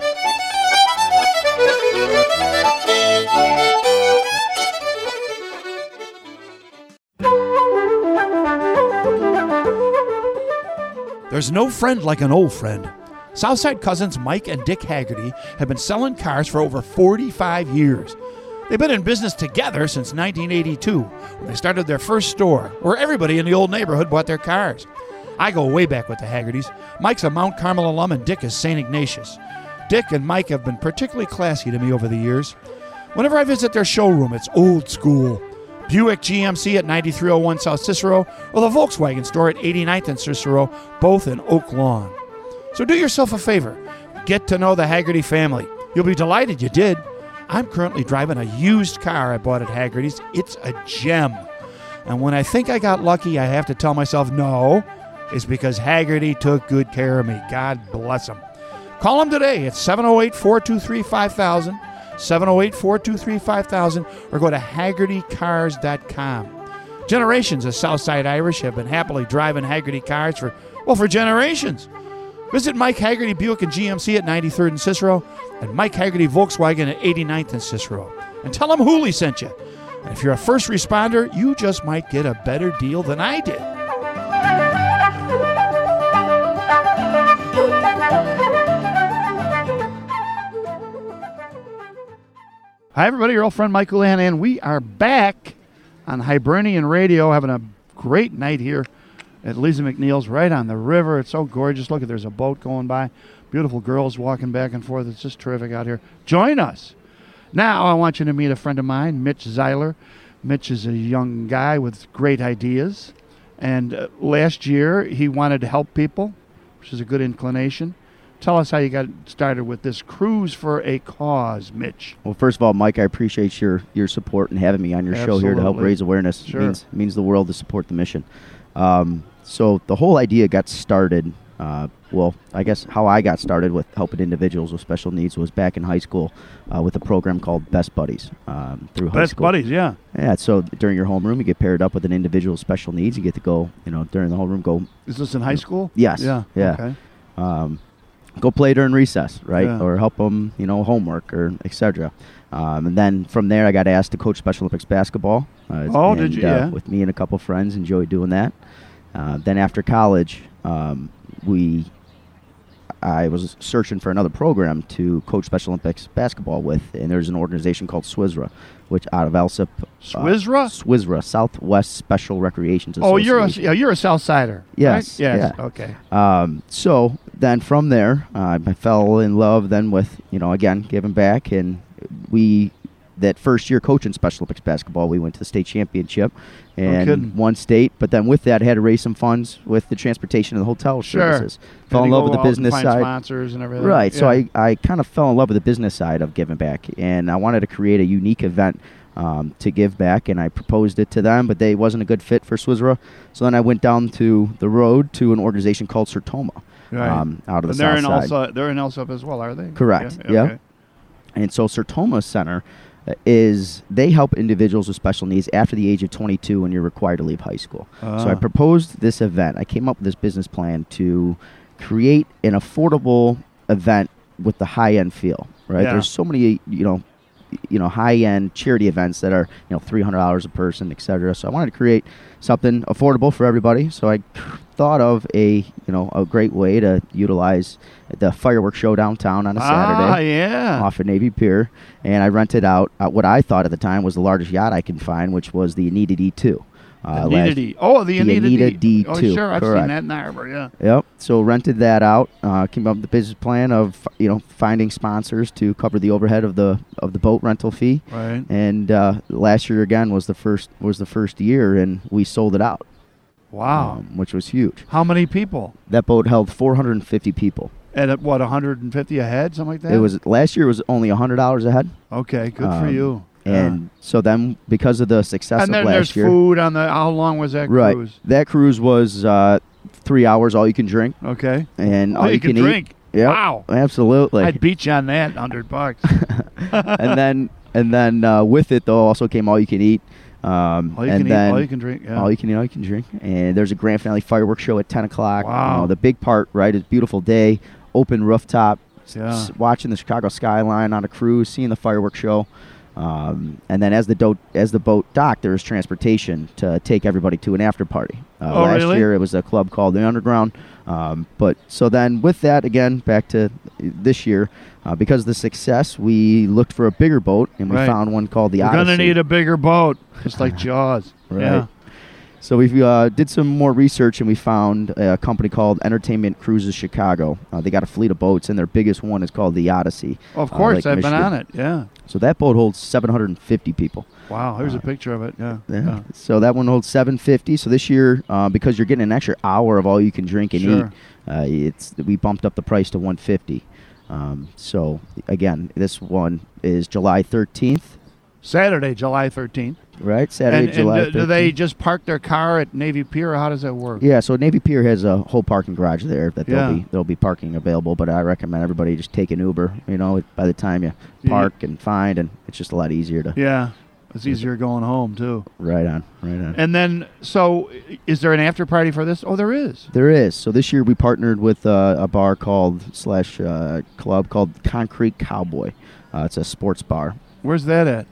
There's no friend like an old friend. Southside cousins Mike and Dick Haggerty have been selling cars for over 45 years. They've been in business together since 1982, when they started their first store, where everybody in the old neighborhood bought their cars. I go way back with the Haggertys. Mike's a Mount Carmel alum and Dick is St. Ignatius. Dick and Mike have been particularly classy to me over the years. Whenever I visit their showroom, it's old school. Buick GMC at 9301 South Cicero, or the Volkswagen store at 89th and Cicero, both in Oak Lawn. So do yourself a favor. Get to know the Haggerty family. You'll be delighted you did. I'm currently driving a used car I bought at Haggerty's. It's a gem. And when I think I got lucky, I have to tell myself no. It's because Haggerty took good care of me. God bless him. Call him today at 708-423-5000. 708-423-5000, or go to HaggertyCars.com. Generations of Southside Irish have been happily driving Haggerty cars for generations. Visit Mike Haggerty Buick and GMC at 93rd and Cicero, and Mike Haggerty Volkswagen at 89th and Cicero. And tell them Hooley sent you. And if you're a first responder, you just might get a better deal than I did. Hi, everybody. Your old friend Mike Houlihan, and we are back on Hibernian Radio, having a great night here at Lisa McNeil's, right on the river. It's so gorgeous. Look, there's a boat going by. Beautiful girls walking back and forth. It's just terrific out here. Join us. Now I want you to meet a friend of mine, Mitch Zeiler. Mitch is a young guy with great ideas. And last year he wanted to help people, which is a good inclination. Tell us how you got started with this Cruise for a Cause, Mitch. Well, first of all, Mike, I appreciate your support and having me on your show here to help raise awareness. Sure. It means the world to support the mission. So the whole idea got started, well, I guess how I got started with helping individuals with special needs was back in high school with a program called Best Buddies through high school. Best Buddies, yeah. Yeah, so during your homeroom, you get paired up with an individual with special needs. You get to go, during the homeroom, go. Is this in high school? Yes. Yeah. Yeah. Okay. Go play during recess, right? Yeah. Or help them, homework or etc. And then from there, I got asked to coach Special Olympics basketball. Did you? Yeah. With me and a couple friends, enjoyed doing that. Then after college, I was searching for another program to coach Special Olympics basketball with, and there's an organization called SWSRA, which out of Elsip. SWSRA? SWSRA, Southwest Special Recreations Oh, Association. you're a South Sider. Yes. Right? Yes. Yeah. Okay. So then from there, I fell in love then with, again, giving back. And that first year coaching Special Olympics basketball, we went to the state championship and won state. But then with that, I had to raise some funds with the transportation and the hotel services. Fell in love with the business side. Sponsors and everything. Right. Yeah. So I kind of fell in love with the business side of giving back. And I wanted to create a unique event to give back, and I proposed it to them, but they wasn't a good fit for SWSRA. So then I went down to the road to an organization called Sertoma, out of the south side. They're in Elsip as well, are they? Correct. Yeah. Okay. And so Sertoma Center they help individuals with special needs after the age of 22 when you're required to leave high school. So I proposed this event. I came up with this business plan to create an affordable event with the high-end feel, right? Yeah. There's so many, high-end charity events that are, $300 a person, et cetera. So I wanted to create something affordable for everybody. So I thought of a great way to utilize the fireworks show downtown on a Saturday off of Navy Pier. And I rented out what I thought at the time was the largest yacht I could find, which was the Anita D2. The Anita D2. D2. Oh, sure. I've Correct. seen that in the harbor, yeah. Yep. So rented that out. Came up with the business plan of finding sponsors to cover the overhead of the boat rental fee. Right. And last year again was the first year, and we sold it out. Wow. Which was huge. How many people? That boat held 450 people. And at what, 150 a head, something like that? It was last year was only $100 a head. Okay, good for you. And so then, because of the success of last year, and then there's food on the. How long was that right, cruise? That cruise was 3 hours, all you can drink. Okay. And all you can drink. Eat. Yep, wow. Absolutely. I'd beat you on that, $100. and then with it though also came all you can eat. All you can eat, all you can drink. Yeah. All you can eat, all you can drink. And there's a grand finale fireworks show at 10 o'clock. Wow. The big part, right, is beautiful day, open rooftop, watching the Chicago skyline on a cruise, seeing the fireworks show. And then as the boat docked, there was transportation to take everybody to an after party. Last year it was a club called the Underground. But so then with that, again, back to this year, because of the success, we looked for a bigger boat, and we found one called the Odyssey. We're going to need a bigger boat, just like Jaws. Right. Yeah. So we did some more research, and we found a company called Entertainment Cruises Chicago. They got a fleet of boats, and their biggest one is called the Odyssey. Of course, I've been on it, yeah. So that boat holds 750 people. Wow, here's a picture of it, yeah. So that one holds 750. So this year, because you're getting an extra hour of all you can drink and eat, we bumped up the price to 150. So again, this one is July 13th. Saturday, July 13th. Right, Saturday, July 13th. Do they just park their car at Navy Pier, or how does that work? Yeah, so Navy Pier has a whole parking garage there that there'll be parking available, but I recommend everybody just take an Uber. By the time you park and find, and it's just a lot easier to. Yeah, it's easier going home too. Right on. And then, so is there an after party for this? Oh, there is. There is. So this year we partnered with a bar club called Concrete Cowboy. It's a sports bar. Where's that at?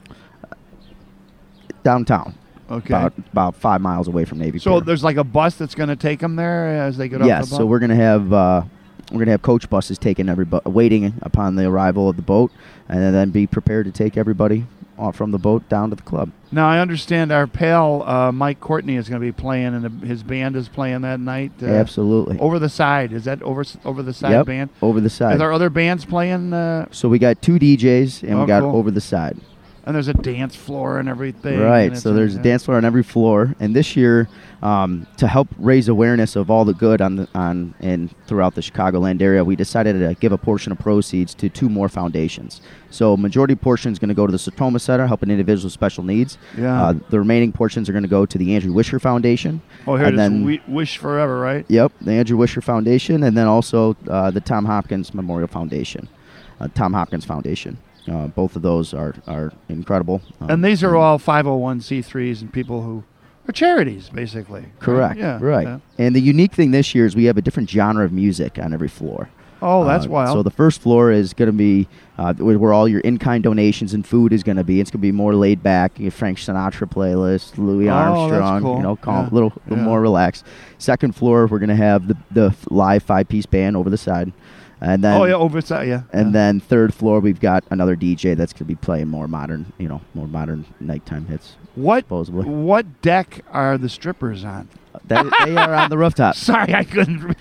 Downtown. Okay. About 5 miles away from Navy Pier. So there's like a bus that's going to take them there as they get off the boat? Yes, so we're going to have coach buses taking everybody, waiting upon the arrival of the boat, and then be prepared to take everybody off from the boat down to the club. Now, I understand our pal Mike Courtney is going to be playing, and his band is playing that night. Absolutely. Over the Side. Is that over the Side band? Over the Side. Are there other bands playing? So we got 2 DJs, and we got cool. Over the Side. And there's a dance floor and everything. Right, so there's a dance floor on every floor. And this year, to help raise awareness of all the good and throughout the Chicagoland area, we decided to give a portion of proceeds to 2 more foundations. So majority portion is going to go to the Sertoma Center, helping individuals with special needs. Yeah. The remaining portions are going to go to the Andrew Wisher Foundation. Oh, here it is. Wish Forever, right? Yep, the Andrew Wisher Foundation, and then also the Tom Hopkins Memorial Foundation, Tom Hopkins Foundation. Both of those are incredible. And these are all 501c3s and people who are charities, basically. Correct. Yeah. Right. Yeah. And the unique thing this year is we have a different genre of music on every floor. Oh, that's wild. So the first floor is going to be where all your in-kind donations and food is going to be. It's going to be more laid back. Your Frank Sinatra playlist, Louis Armstrong. That's cool. A little more relaxed. Second floor, we're going to have the live 5-piece band Over the Side. And then, oversight, yeah. And then third floor, we've got another DJ that's going to be playing more modern nighttime hits. Supposedly. What deck are the strippers on? They are on the rooftop. Sorry, I couldn't.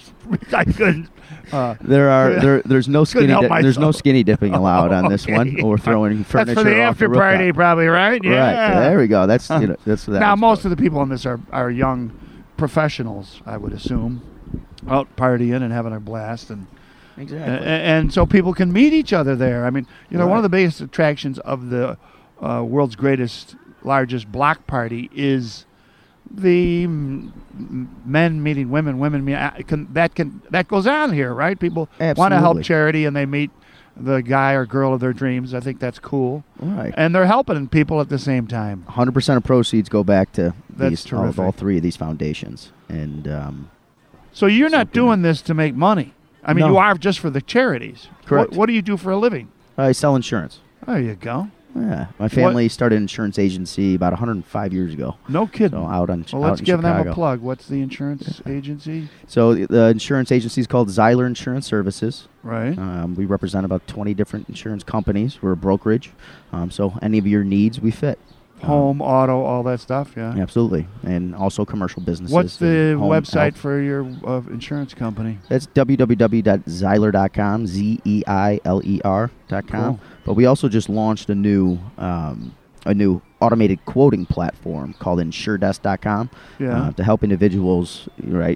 There's no skinny dipping allowed on this Okay. one, or throwing furniture. That's for the off after the party, rooftop. probably, right? Yeah. Right. There we go. That's that's that. Now, most of the people in this are young professionals, I would assume, out partying and having a blast, and and so people can meet each other there. I mean, one of the biggest attractions of the world's largest block party is the men meeting women. That goes on here, right? People want to help charity, and they meet the guy or girl of their dreams. I think that's cool. Right. And they're helping people at the same time. 100% of proceeds go back to all 3 of these foundations. And so you're not doing this to make money. I mean, you are just for the charities. Correct. What do you do for a living? I sell insurance. There you go. Yeah, my family started an insurance agency about 105 years ago. No kidding. So out in let's give Chicago. them a plug. What's the insurance agency? So the insurance agency is called Zyler Insurance Services. Right. We represent about 20 different insurance companies. We're a brokerage. So any of your needs, we fit. Home, auto, all that stuff, yeah. Absolutely. And also commercial businesses. What's the website health. for your insurance company? That's www.zeiler.com, Zeiler.com. Cool. But we also just launched a new automated quoting platform called InsureDesk.com to help individuals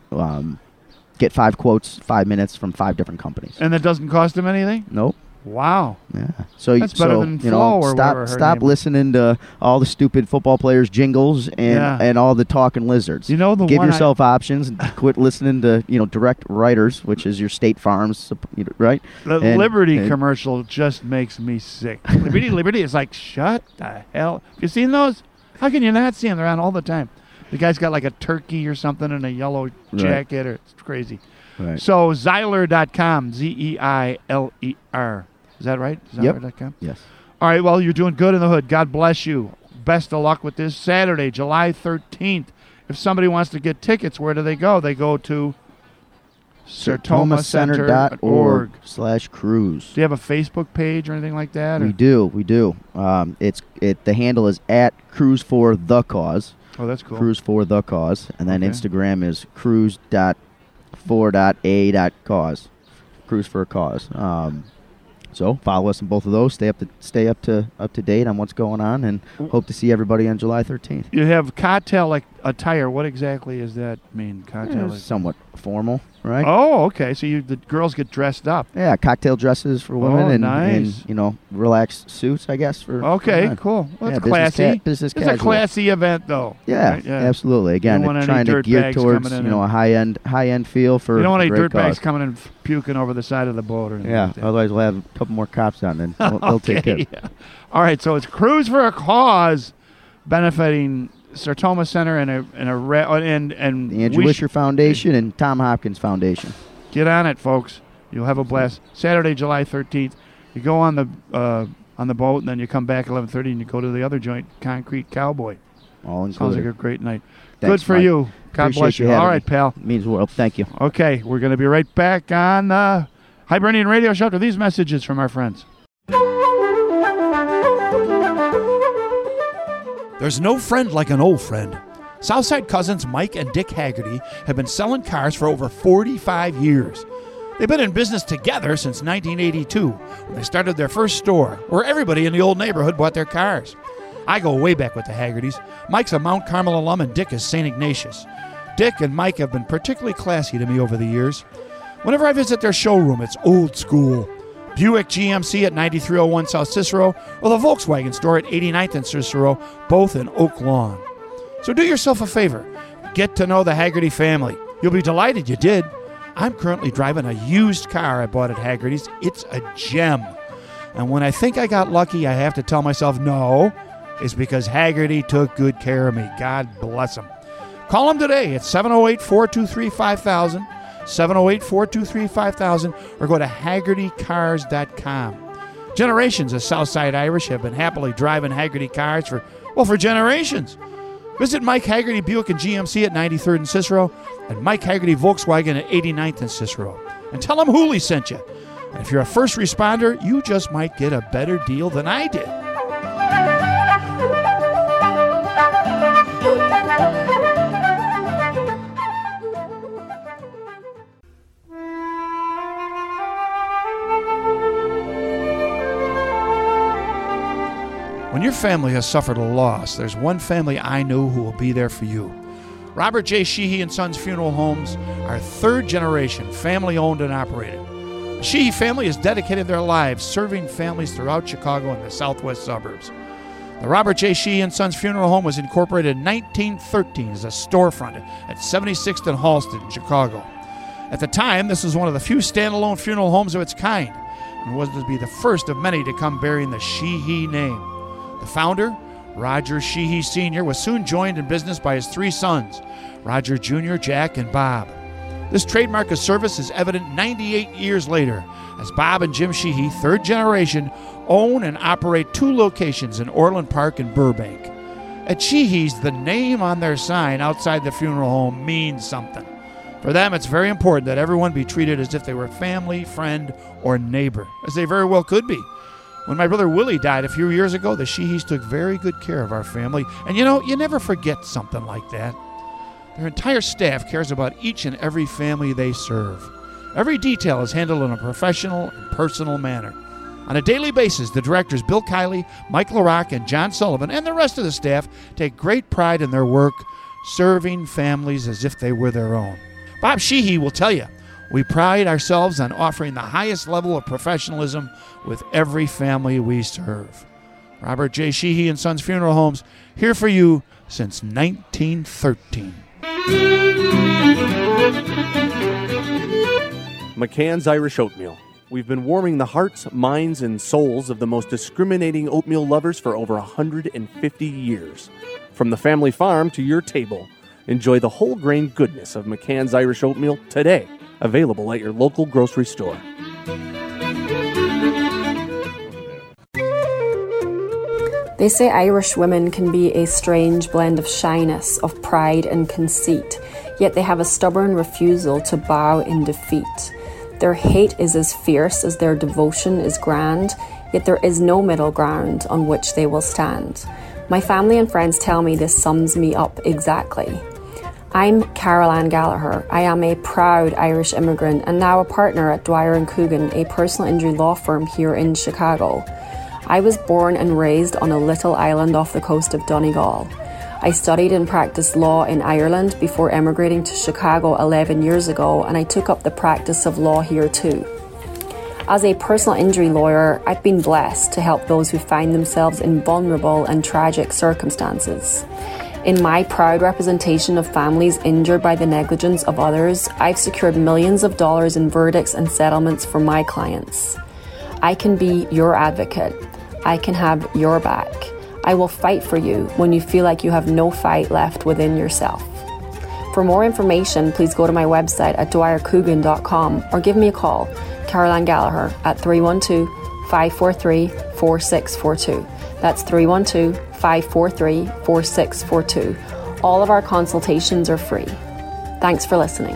get 5 quotes, 5 minutes from 5 different companies. And that doesn't cost them anything? Nope. Wow. Yeah. So that's better than Flo or whatever her stop name is. listening to all the stupid football players' jingles and all the talking lizards. Give yourself options and quit listening to direct writers, which is your State Farms, right? The Liberty commercial just makes me sick. Liberty is like, shut the hell. You seen those? How can you not see them? They're on all the time. The guy's got like a turkey or something in a yellow jacket. Or it's crazy. Right. So Zeiler.com, Zeiler. Is that right? Zeiler.com? Yes. All right, well, you're doing good in the hood. God bless you. Best of luck with this Saturday, July 13th. If somebody wants to get tickets, where do they go? They go to sertomacenter.org/cruise. Do you have a Facebook page or anything like that? We do. The handle is at Cruise for the Cause. Oh, that's cool. Cruise for the Cause. And then Instagram is cruise.for.a.cause. Cruise for a Cause. So follow us on both of those. Stay up to date on what's going on, and hope to see everybody on July 13th. You have cocktail, like attire, what exactly does that mean? Cocktail It's somewhat formal, right? Oh, okay. So the girls get dressed up. Yeah, cocktail dresses for women nice. and relaxed suits, I guess. Okay, cool. Well, that's business classy. Business it's casual. a classy event, though. Yeah, right? absolutely. Again, want any trying to gear dirtbags towards coming in a high end feel for. You don't want any great dirtbags cause. coming in puking over the side of the boat or anything. Yeah, like that. otherwise we'll have a couple more cops on, then they'll take care. Yeah. All right, so it's Cruise for a Cause, benefiting Sertoma Center and The Andrew Wisher Foundation and Tom Hopkins Foundation. Get on it, folks. You'll have a blast. Saturday, July 13th. You go on the boat, and then you come back 11:30, and you go to the other joint, Concrete Cowboy. All included. Sounds like a great night. Thanks, Good for Mike. you. God Appreciate bless you. having All right, me. pal. Means the world. Thank you. Okay, we're going to be right back on the Hibernian Radio Show after these messages from our friends. There's no friend like an old friend. Southside cousins Mike and Dick Haggerty have been selling cars for over 45 years. They've been in business together since 1982, when they started their first store, where everybody in the old neighborhood bought their cars. I go way back with the Haggertys. Mike's a Mount Carmel alum and Dick is St. Ignatius. Dick and Mike have been particularly classy to me over the years. Whenever I visit their showroom, it's old school. Buick GMC at 9301 South Cicero, or the Volkswagen store at 89th and Cicero, both in Oak Lawn. So do yourself a favor. Get to know the Haggerty family. You'll be delighted you did. I'm currently driving a used car I bought at Haggerty's. It's a gem. And when I think I got lucky, I have to tell myself no. It's because Haggerty took good care of me. God bless him. Call them today at 708-423-5000, 708-423-5000, or go to HaggertyCars.com. Generations of Southside Irish have been happily driving Haggerty cars for generations. Visit Mike Haggerty Buick and GMC at 93rd and Cicero, and Mike Haggerty Volkswagen at 89th and Cicero. And tell them Hooley sent you. And if you're a first responder, you just might get a better deal than I did. When your family has suffered a loss, there's one family I know who will be there for you. Robert J. Sheehy and Sons Funeral Homes are third generation, family owned and operated. The Sheehy family has dedicated their lives serving families throughout Chicago and the southwest suburbs. The Robert J. Sheehy and Sons Funeral Home was incorporated in 1913 as a storefront at 76th and Halsted in Chicago. At the time, this was one of the few standalone funeral homes of its kind, and was to be the first of many to come bearing the Sheehy name. The founder, Roger Sheehy Sr., was soon joined in business by his three sons, Roger Jr., Jack, and Bob. This trademark of service is evident 98 years later, as Bob and Jim Sheehy, third generation, own and operate two locations in Orland Park and Burbank. At Sheehy's, the name on their sign outside the funeral home means something. For them, it's very important that everyone be treated as if they were family, friend, or neighbor, as they very well could be. When my brother Willie died a few years ago, the Sheehys took very good care of our family. And you never forget something like that. Their entire staff cares about each and every family they serve. Every detail is handled in a professional and personal manner. On a daily basis, the directors Bill Kiley, Mike LaRock, and John Sullivan, and the rest of the staff take great pride in their work, serving families as if they were their own. Bob Sheehy will tell you, we pride ourselves on offering the highest level of professionalism with every family we serve. Robert J. Sheehy and Sons Funeral Homes, here for you since 1913. McCann's Irish Oatmeal. We've been warming the hearts, minds, and souls of the most discriminating oatmeal lovers for over 150 years. From the family farm to your table, enjoy the whole grain goodness of McCann's Irish Oatmeal today. Available at your local grocery store. They say Irish women can be a strange blend of shyness, of pride and conceit, yet they have a stubborn refusal to bow in defeat. Their hate is as fierce as their devotion is grand, yet there is no middle ground on which they will stand. My family and friends tell me this sums me up exactly. I'm Carol Ann Gallagher. I am a proud Irish immigrant and now a partner at Dwyer & Coogan, a personal injury law firm here in Chicago. I was born and raised on a little island off the coast of Donegal. I studied and practiced law in Ireland before emigrating to Chicago 11 years ago, and I took up the practice of law here too. As a personal injury lawyer, I've been blessed to help those who find themselves in vulnerable and tragic circumstances. In my proud representation of families injured by the negligence of others, I've secured millions of dollars in verdicts and settlements for my clients. I can be your advocate. I can have your back. I will fight for you when you feel like you have no fight left within yourself. For more information, please go to my website at dwyercoogan.com or give me a call, Caroline Gallagher, at 312-543-4642. That's 312-543-4642. All of our consultations are free. Thanks for listening.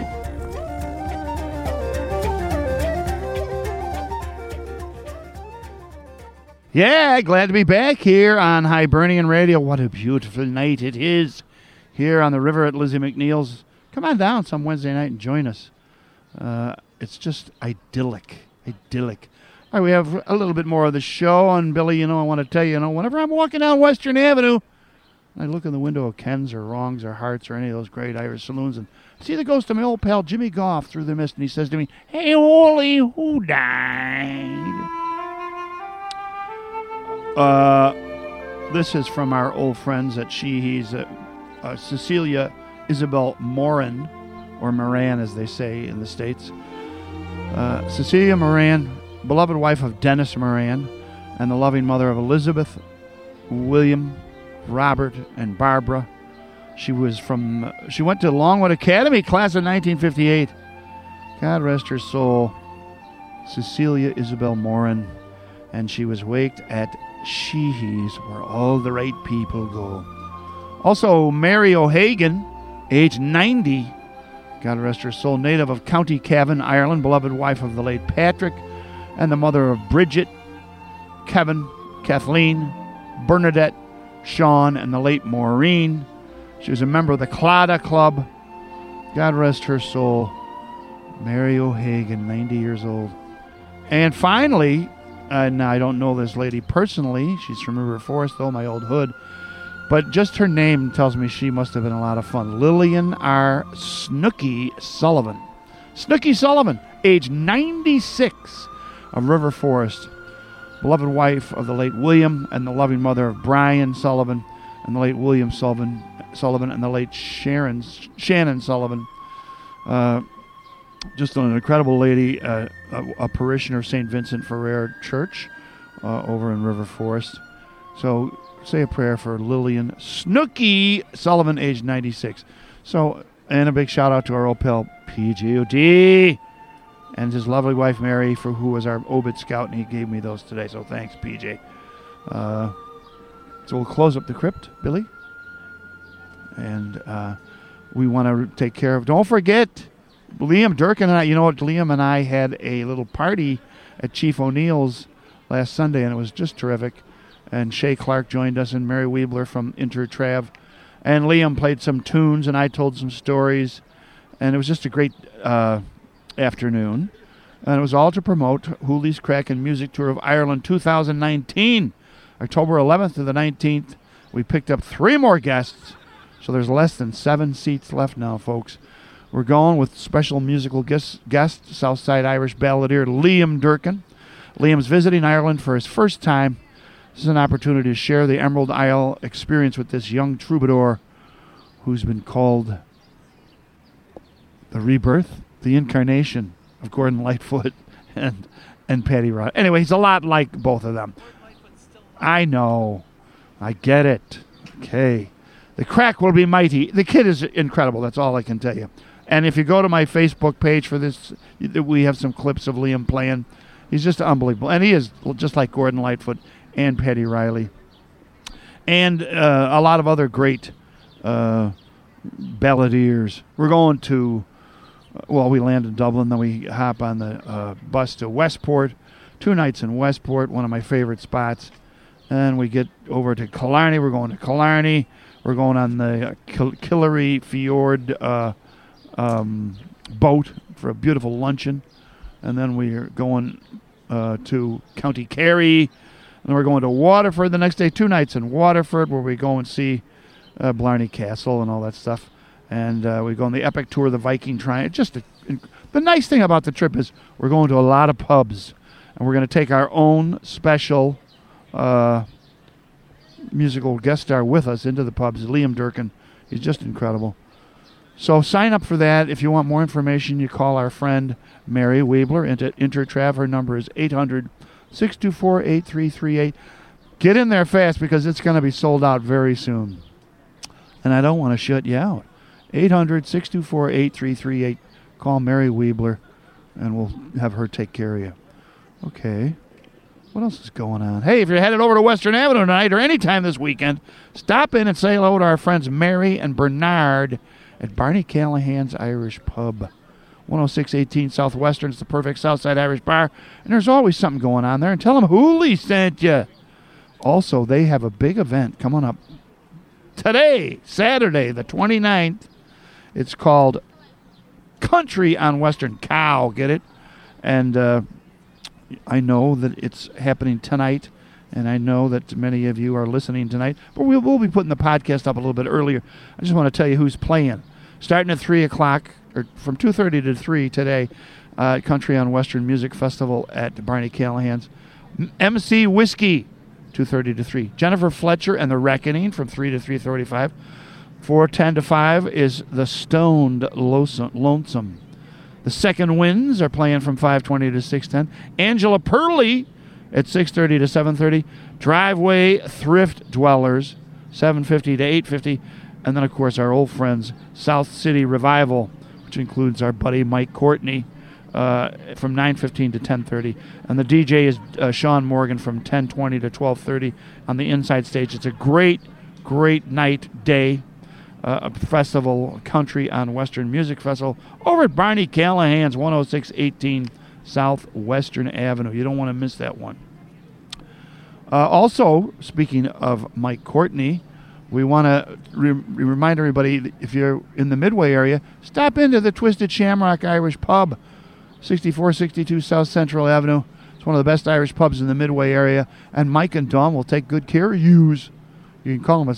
Yeah, glad to be back here on Hibernian Radio. What a beautiful night it is here on the river at Lizzie McNeil's. Come on down some Wednesday night and join us. It's just idyllic. All right, we have a little bit more of the show. And, Billy, I want to tell you, whenever I'm walking down Western Avenue, I look in the window of Ken's or Wrong's or Hart's or any of those great Irish saloons and see the ghost of my old pal Jimmy Goff through the mist, and he says to me, "Hey, Holy, who died?" This is from our old friends at Sheehy's, Cecilia Isabel Moran, or Moran as they say in the States. Cecilia Moran, beloved wife of Dennis Moran, and the loving mother of Elizabeth, William, Robert, and Barbara. She went to Longwood Academy, class of 1958. God rest her soul, Cecilia Isabel Moran. And she was waked at Sheehy's, where all the right people go. Also, Mary O'Hagan, age 90, God rest her soul, native of County Cavan, Ireland, beloved wife of the late Patrick, and the mother of Bridget, Kevin, Kathleen, Bernadette, Sean, and the late Maureen. She was a member of the Claddagh Club. God rest her soul, Mary O'Hagan, 90 years old. And finally, now I don't know this lady personally. She's from River Forest, though, my old hood. But just her name tells me she must have been a lot of fun. Lillian R. Snooky Sullivan. Snooky Sullivan, age 96, of River Forest. Beloved wife of the late William and the loving mother of Brian Sullivan and the late William Sullivan and the late Shannon Sullivan. Just an incredible lady, a parishioner of St. Vincent Ferrer Church over in River Forest. So say a prayer for Lillian Snooky Sullivan, age 96. So, and a big shout out to our old pal PGOD and his lovely wife Mary, who was our Obit Scout, and he gave me those today. So thanks, PJ. So we'll close up the crypt, Billy. And we want to take care of, don't forget, Liam Durkin and I, Liam and I had a little party at Chief O'Neill's last Sunday, and it was just terrific. And Shay Clark joined us, and Mary Weebler from Intertrav. And Liam played some tunes, and I told some stories. And it was just a great afternoon. And it was all to promote Hooley's Kraken Music Tour of Ireland 2019. October 11th to the 19th. We picked up 3 more guests, so there's less than 7 seats left now, folks. We're going with special musical guest, Southside Irish balladeer Liam Durkin. Liam's visiting Ireland for his first time. This is an opportunity to share the Emerald Isle experience with this young troubadour who's been called the rebirth, the incarnation of Gordon Lightfoot and Paddy Rod. Anyway, he's a lot like both of them. I know. I get it. Okay. The crack will be mighty. The kid is incredible. That's all I can tell you. And if you go to my Facebook page for this, we have some clips of Liam playing. He's just unbelievable. And he is just like Gordon Lightfoot and Paddy Riley. And a lot of other great balladeers. We're going to, we land in Dublin, then we hop on the bus to Westport. 2 nights in Westport, one of my favorite spots. And we get over to Killarney. We're going to Killarney. We're going on the Killary Fjord boat for a beautiful luncheon. And then we're going to County Kerry. And then we're going to Waterford the next day. 2 nights in Waterford, where we go and see Blarney Castle and all that stuff. And we go on the epic tour of the Viking Triangle. The nice thing about the trip is we're going to a lot of pubs, and we're going to take our own special musical guest star with us into the pubs. Liam Durkin, he's just incredible. So sign up for that. If you want more information, you call our friend Mary Weebler into Intertrav. Her number is 800-624-8338. Get in there fast because it's going to be sold out very soon. And I don't want to shut you out. 800-624-8338. Call Mary Weebler, and we'll have her take care of you. Okay. What else is going on? Hey, if you're headed over to Western Avenue tonight or anytime this weekend, stop in and say hello to our friends Mary and Bernard at Barney Callahan's Irish Pub. 10618 Southwestern. It's the perfect Southside Irish bar, and there's always something going on there. And tell them Hooley sent you. Also, they have a big event coming up today, Saturday, the 29th. It's called Country on Western Cow. Get it? And I know that it's happening tonight, and I know that many of you are listening tonight, but we'll be putting the podcast up a little bit earlier. I just want to tell you who's playing. Starting at 3 o'clock, or from 2:30 to 3 today, Country on Western Music Festival at Barney Callahan's. MC Whiskey, 2:30 to 3. Jennifer Fletcher and The Reckoning from 3 to 3:35. 4:10 to 5 is The Stoned Lonesome. The Second Winds are playing from 5:20 to 6:10. Angela Purley at 6:30 to 7:30. Driveway Thrift Dwellers, 7:50 to 8:50. And then, of course, our old friends, South City Revival, which includes our buddy Mike Courtney, from 9:15 to 10:30. And the DJ is Sean Morgan from 10:20 to 12:30 on the inside stage. It's a great, great night, day. A festival, Country on Western Music Festival, over at Barney Callahan's, 10618 Southwestern Avenue. You don't want to miss that one. Also, speaking of Mike Courtney, we want to remind everybody that if you're in the Midway area, stop into the Twisted Shamrock Irish Pub, 6462 South Central Avenue. It's one of the best Irish pubs in the Midway area, and Mike and Dawn will take good care of yous. You can call them at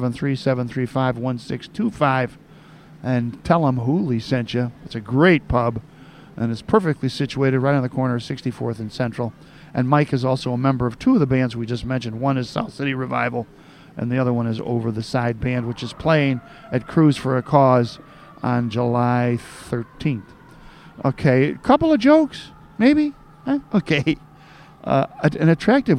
773-735-1625 and tell them Hooley sent you. It's a great pub, and it's perfectly situated right on the corner of 64th and Central. And Mike is also a member of two of the bands we just mentioned. One is South City Revival, and the other one is Over the Side Band, which is playing at Cruise for a Cause on July 13th. Okay, a couple of jokes, maybe? Huh? Okay. An attractive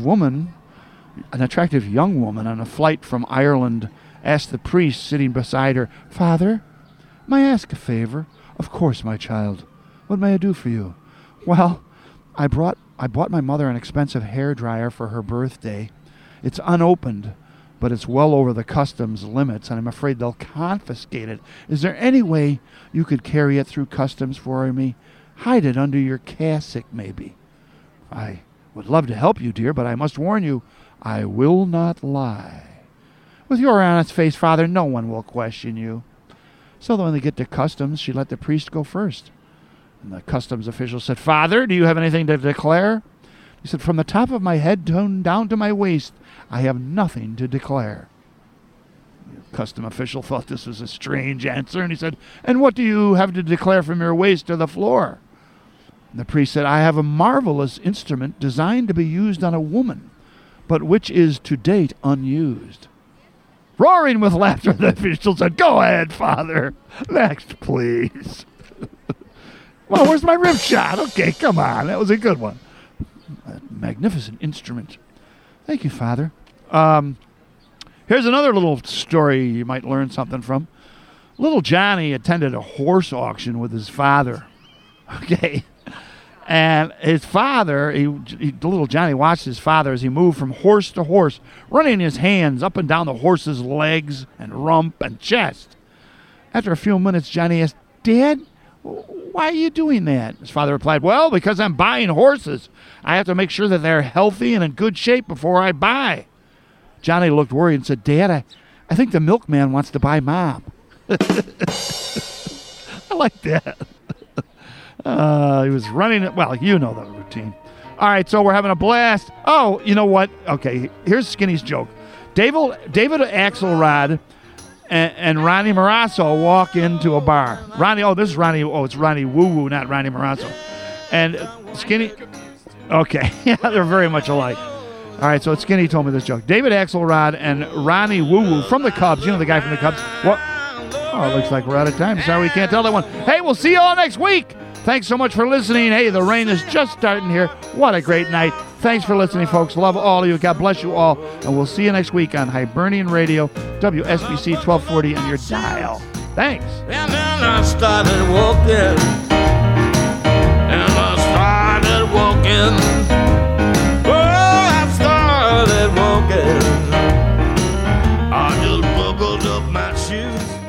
young woman on a flight from Ireland asked the priest sitting beside her, "Father, may I ask a favor?" "Of course, my child. What may I do for you?" "Well, I bought my mother an expensive hairdryer for her birthday. It's unopened, but it's well over the customs limits, and I'm afraid they'll confiscate it. Is there any way you could carry it through customs for me? Hide it under your cassock, maybe." "I would love to help you, dear, but I must warn you, I will not lie." "With your honest face, Father, no one will question you." So when they get to customs, she let the priest go first. And the customs official said, "Father, do you have anything to declare?" He said, "From the top of my head down to my waist, I have nothing to declare." The custom official thought this was a strange answer, and he said, "And what do you have to declare from your waist to the floor?" And the priest said, "I have a marvelous instrument designed to be used on a woman, but which is to date unused." Roaring with laughter, the official said, "Go ahead, Father. Next, please." Well, where's my rim shot? Okay, come on. That was a good one. A magnificent instrument. Thank you, Father. Here's another little story you might learn something from. Little Johnny attended a horse auction with his father. Okay. And his father, little Johnny watched his father as he moved from horse to horse, running his hands up and down the horse's legs and rump and chest. After a few minutes, Johnny asked, "Dad, why are you doing that?" His father replied, "Well, because I'm buying horses. I have to make sure that they're healthy and in good shape before I buy." Johnny looked worried and said, "Dad, I think the milkman wants to buy Mom." I like that. He was running it. Well, you know the routine. All right, so we're having a blast. Oh, you know what? Okay, here's Skinny's joke. David Axelrod and Ronnie Marasso walk into a bar. This is Ronnie. Oh, it's Ronnie Woo Woo, not Ronnie Marasso. And Skinny. Okay, yeah, they're very much alike. All right, so Skinny told me this joke. David Axelrod and Ronnie Woo Woo from the Cubs. You know the guy from the Cubs. What? Oh, it looks like we're out of time. Sorry we can't tell that one. Hey, we'll see you all next week. Thanks so much for listening. Hey, the rain is just starting here. What a great night. Thanks for listening, folks. Love all of you. God bless you all. And we'll see you next week on Hibernian Radio, WSBC 1240 on your dial. Thanks. And then I started walking. I just buckled up my shoes.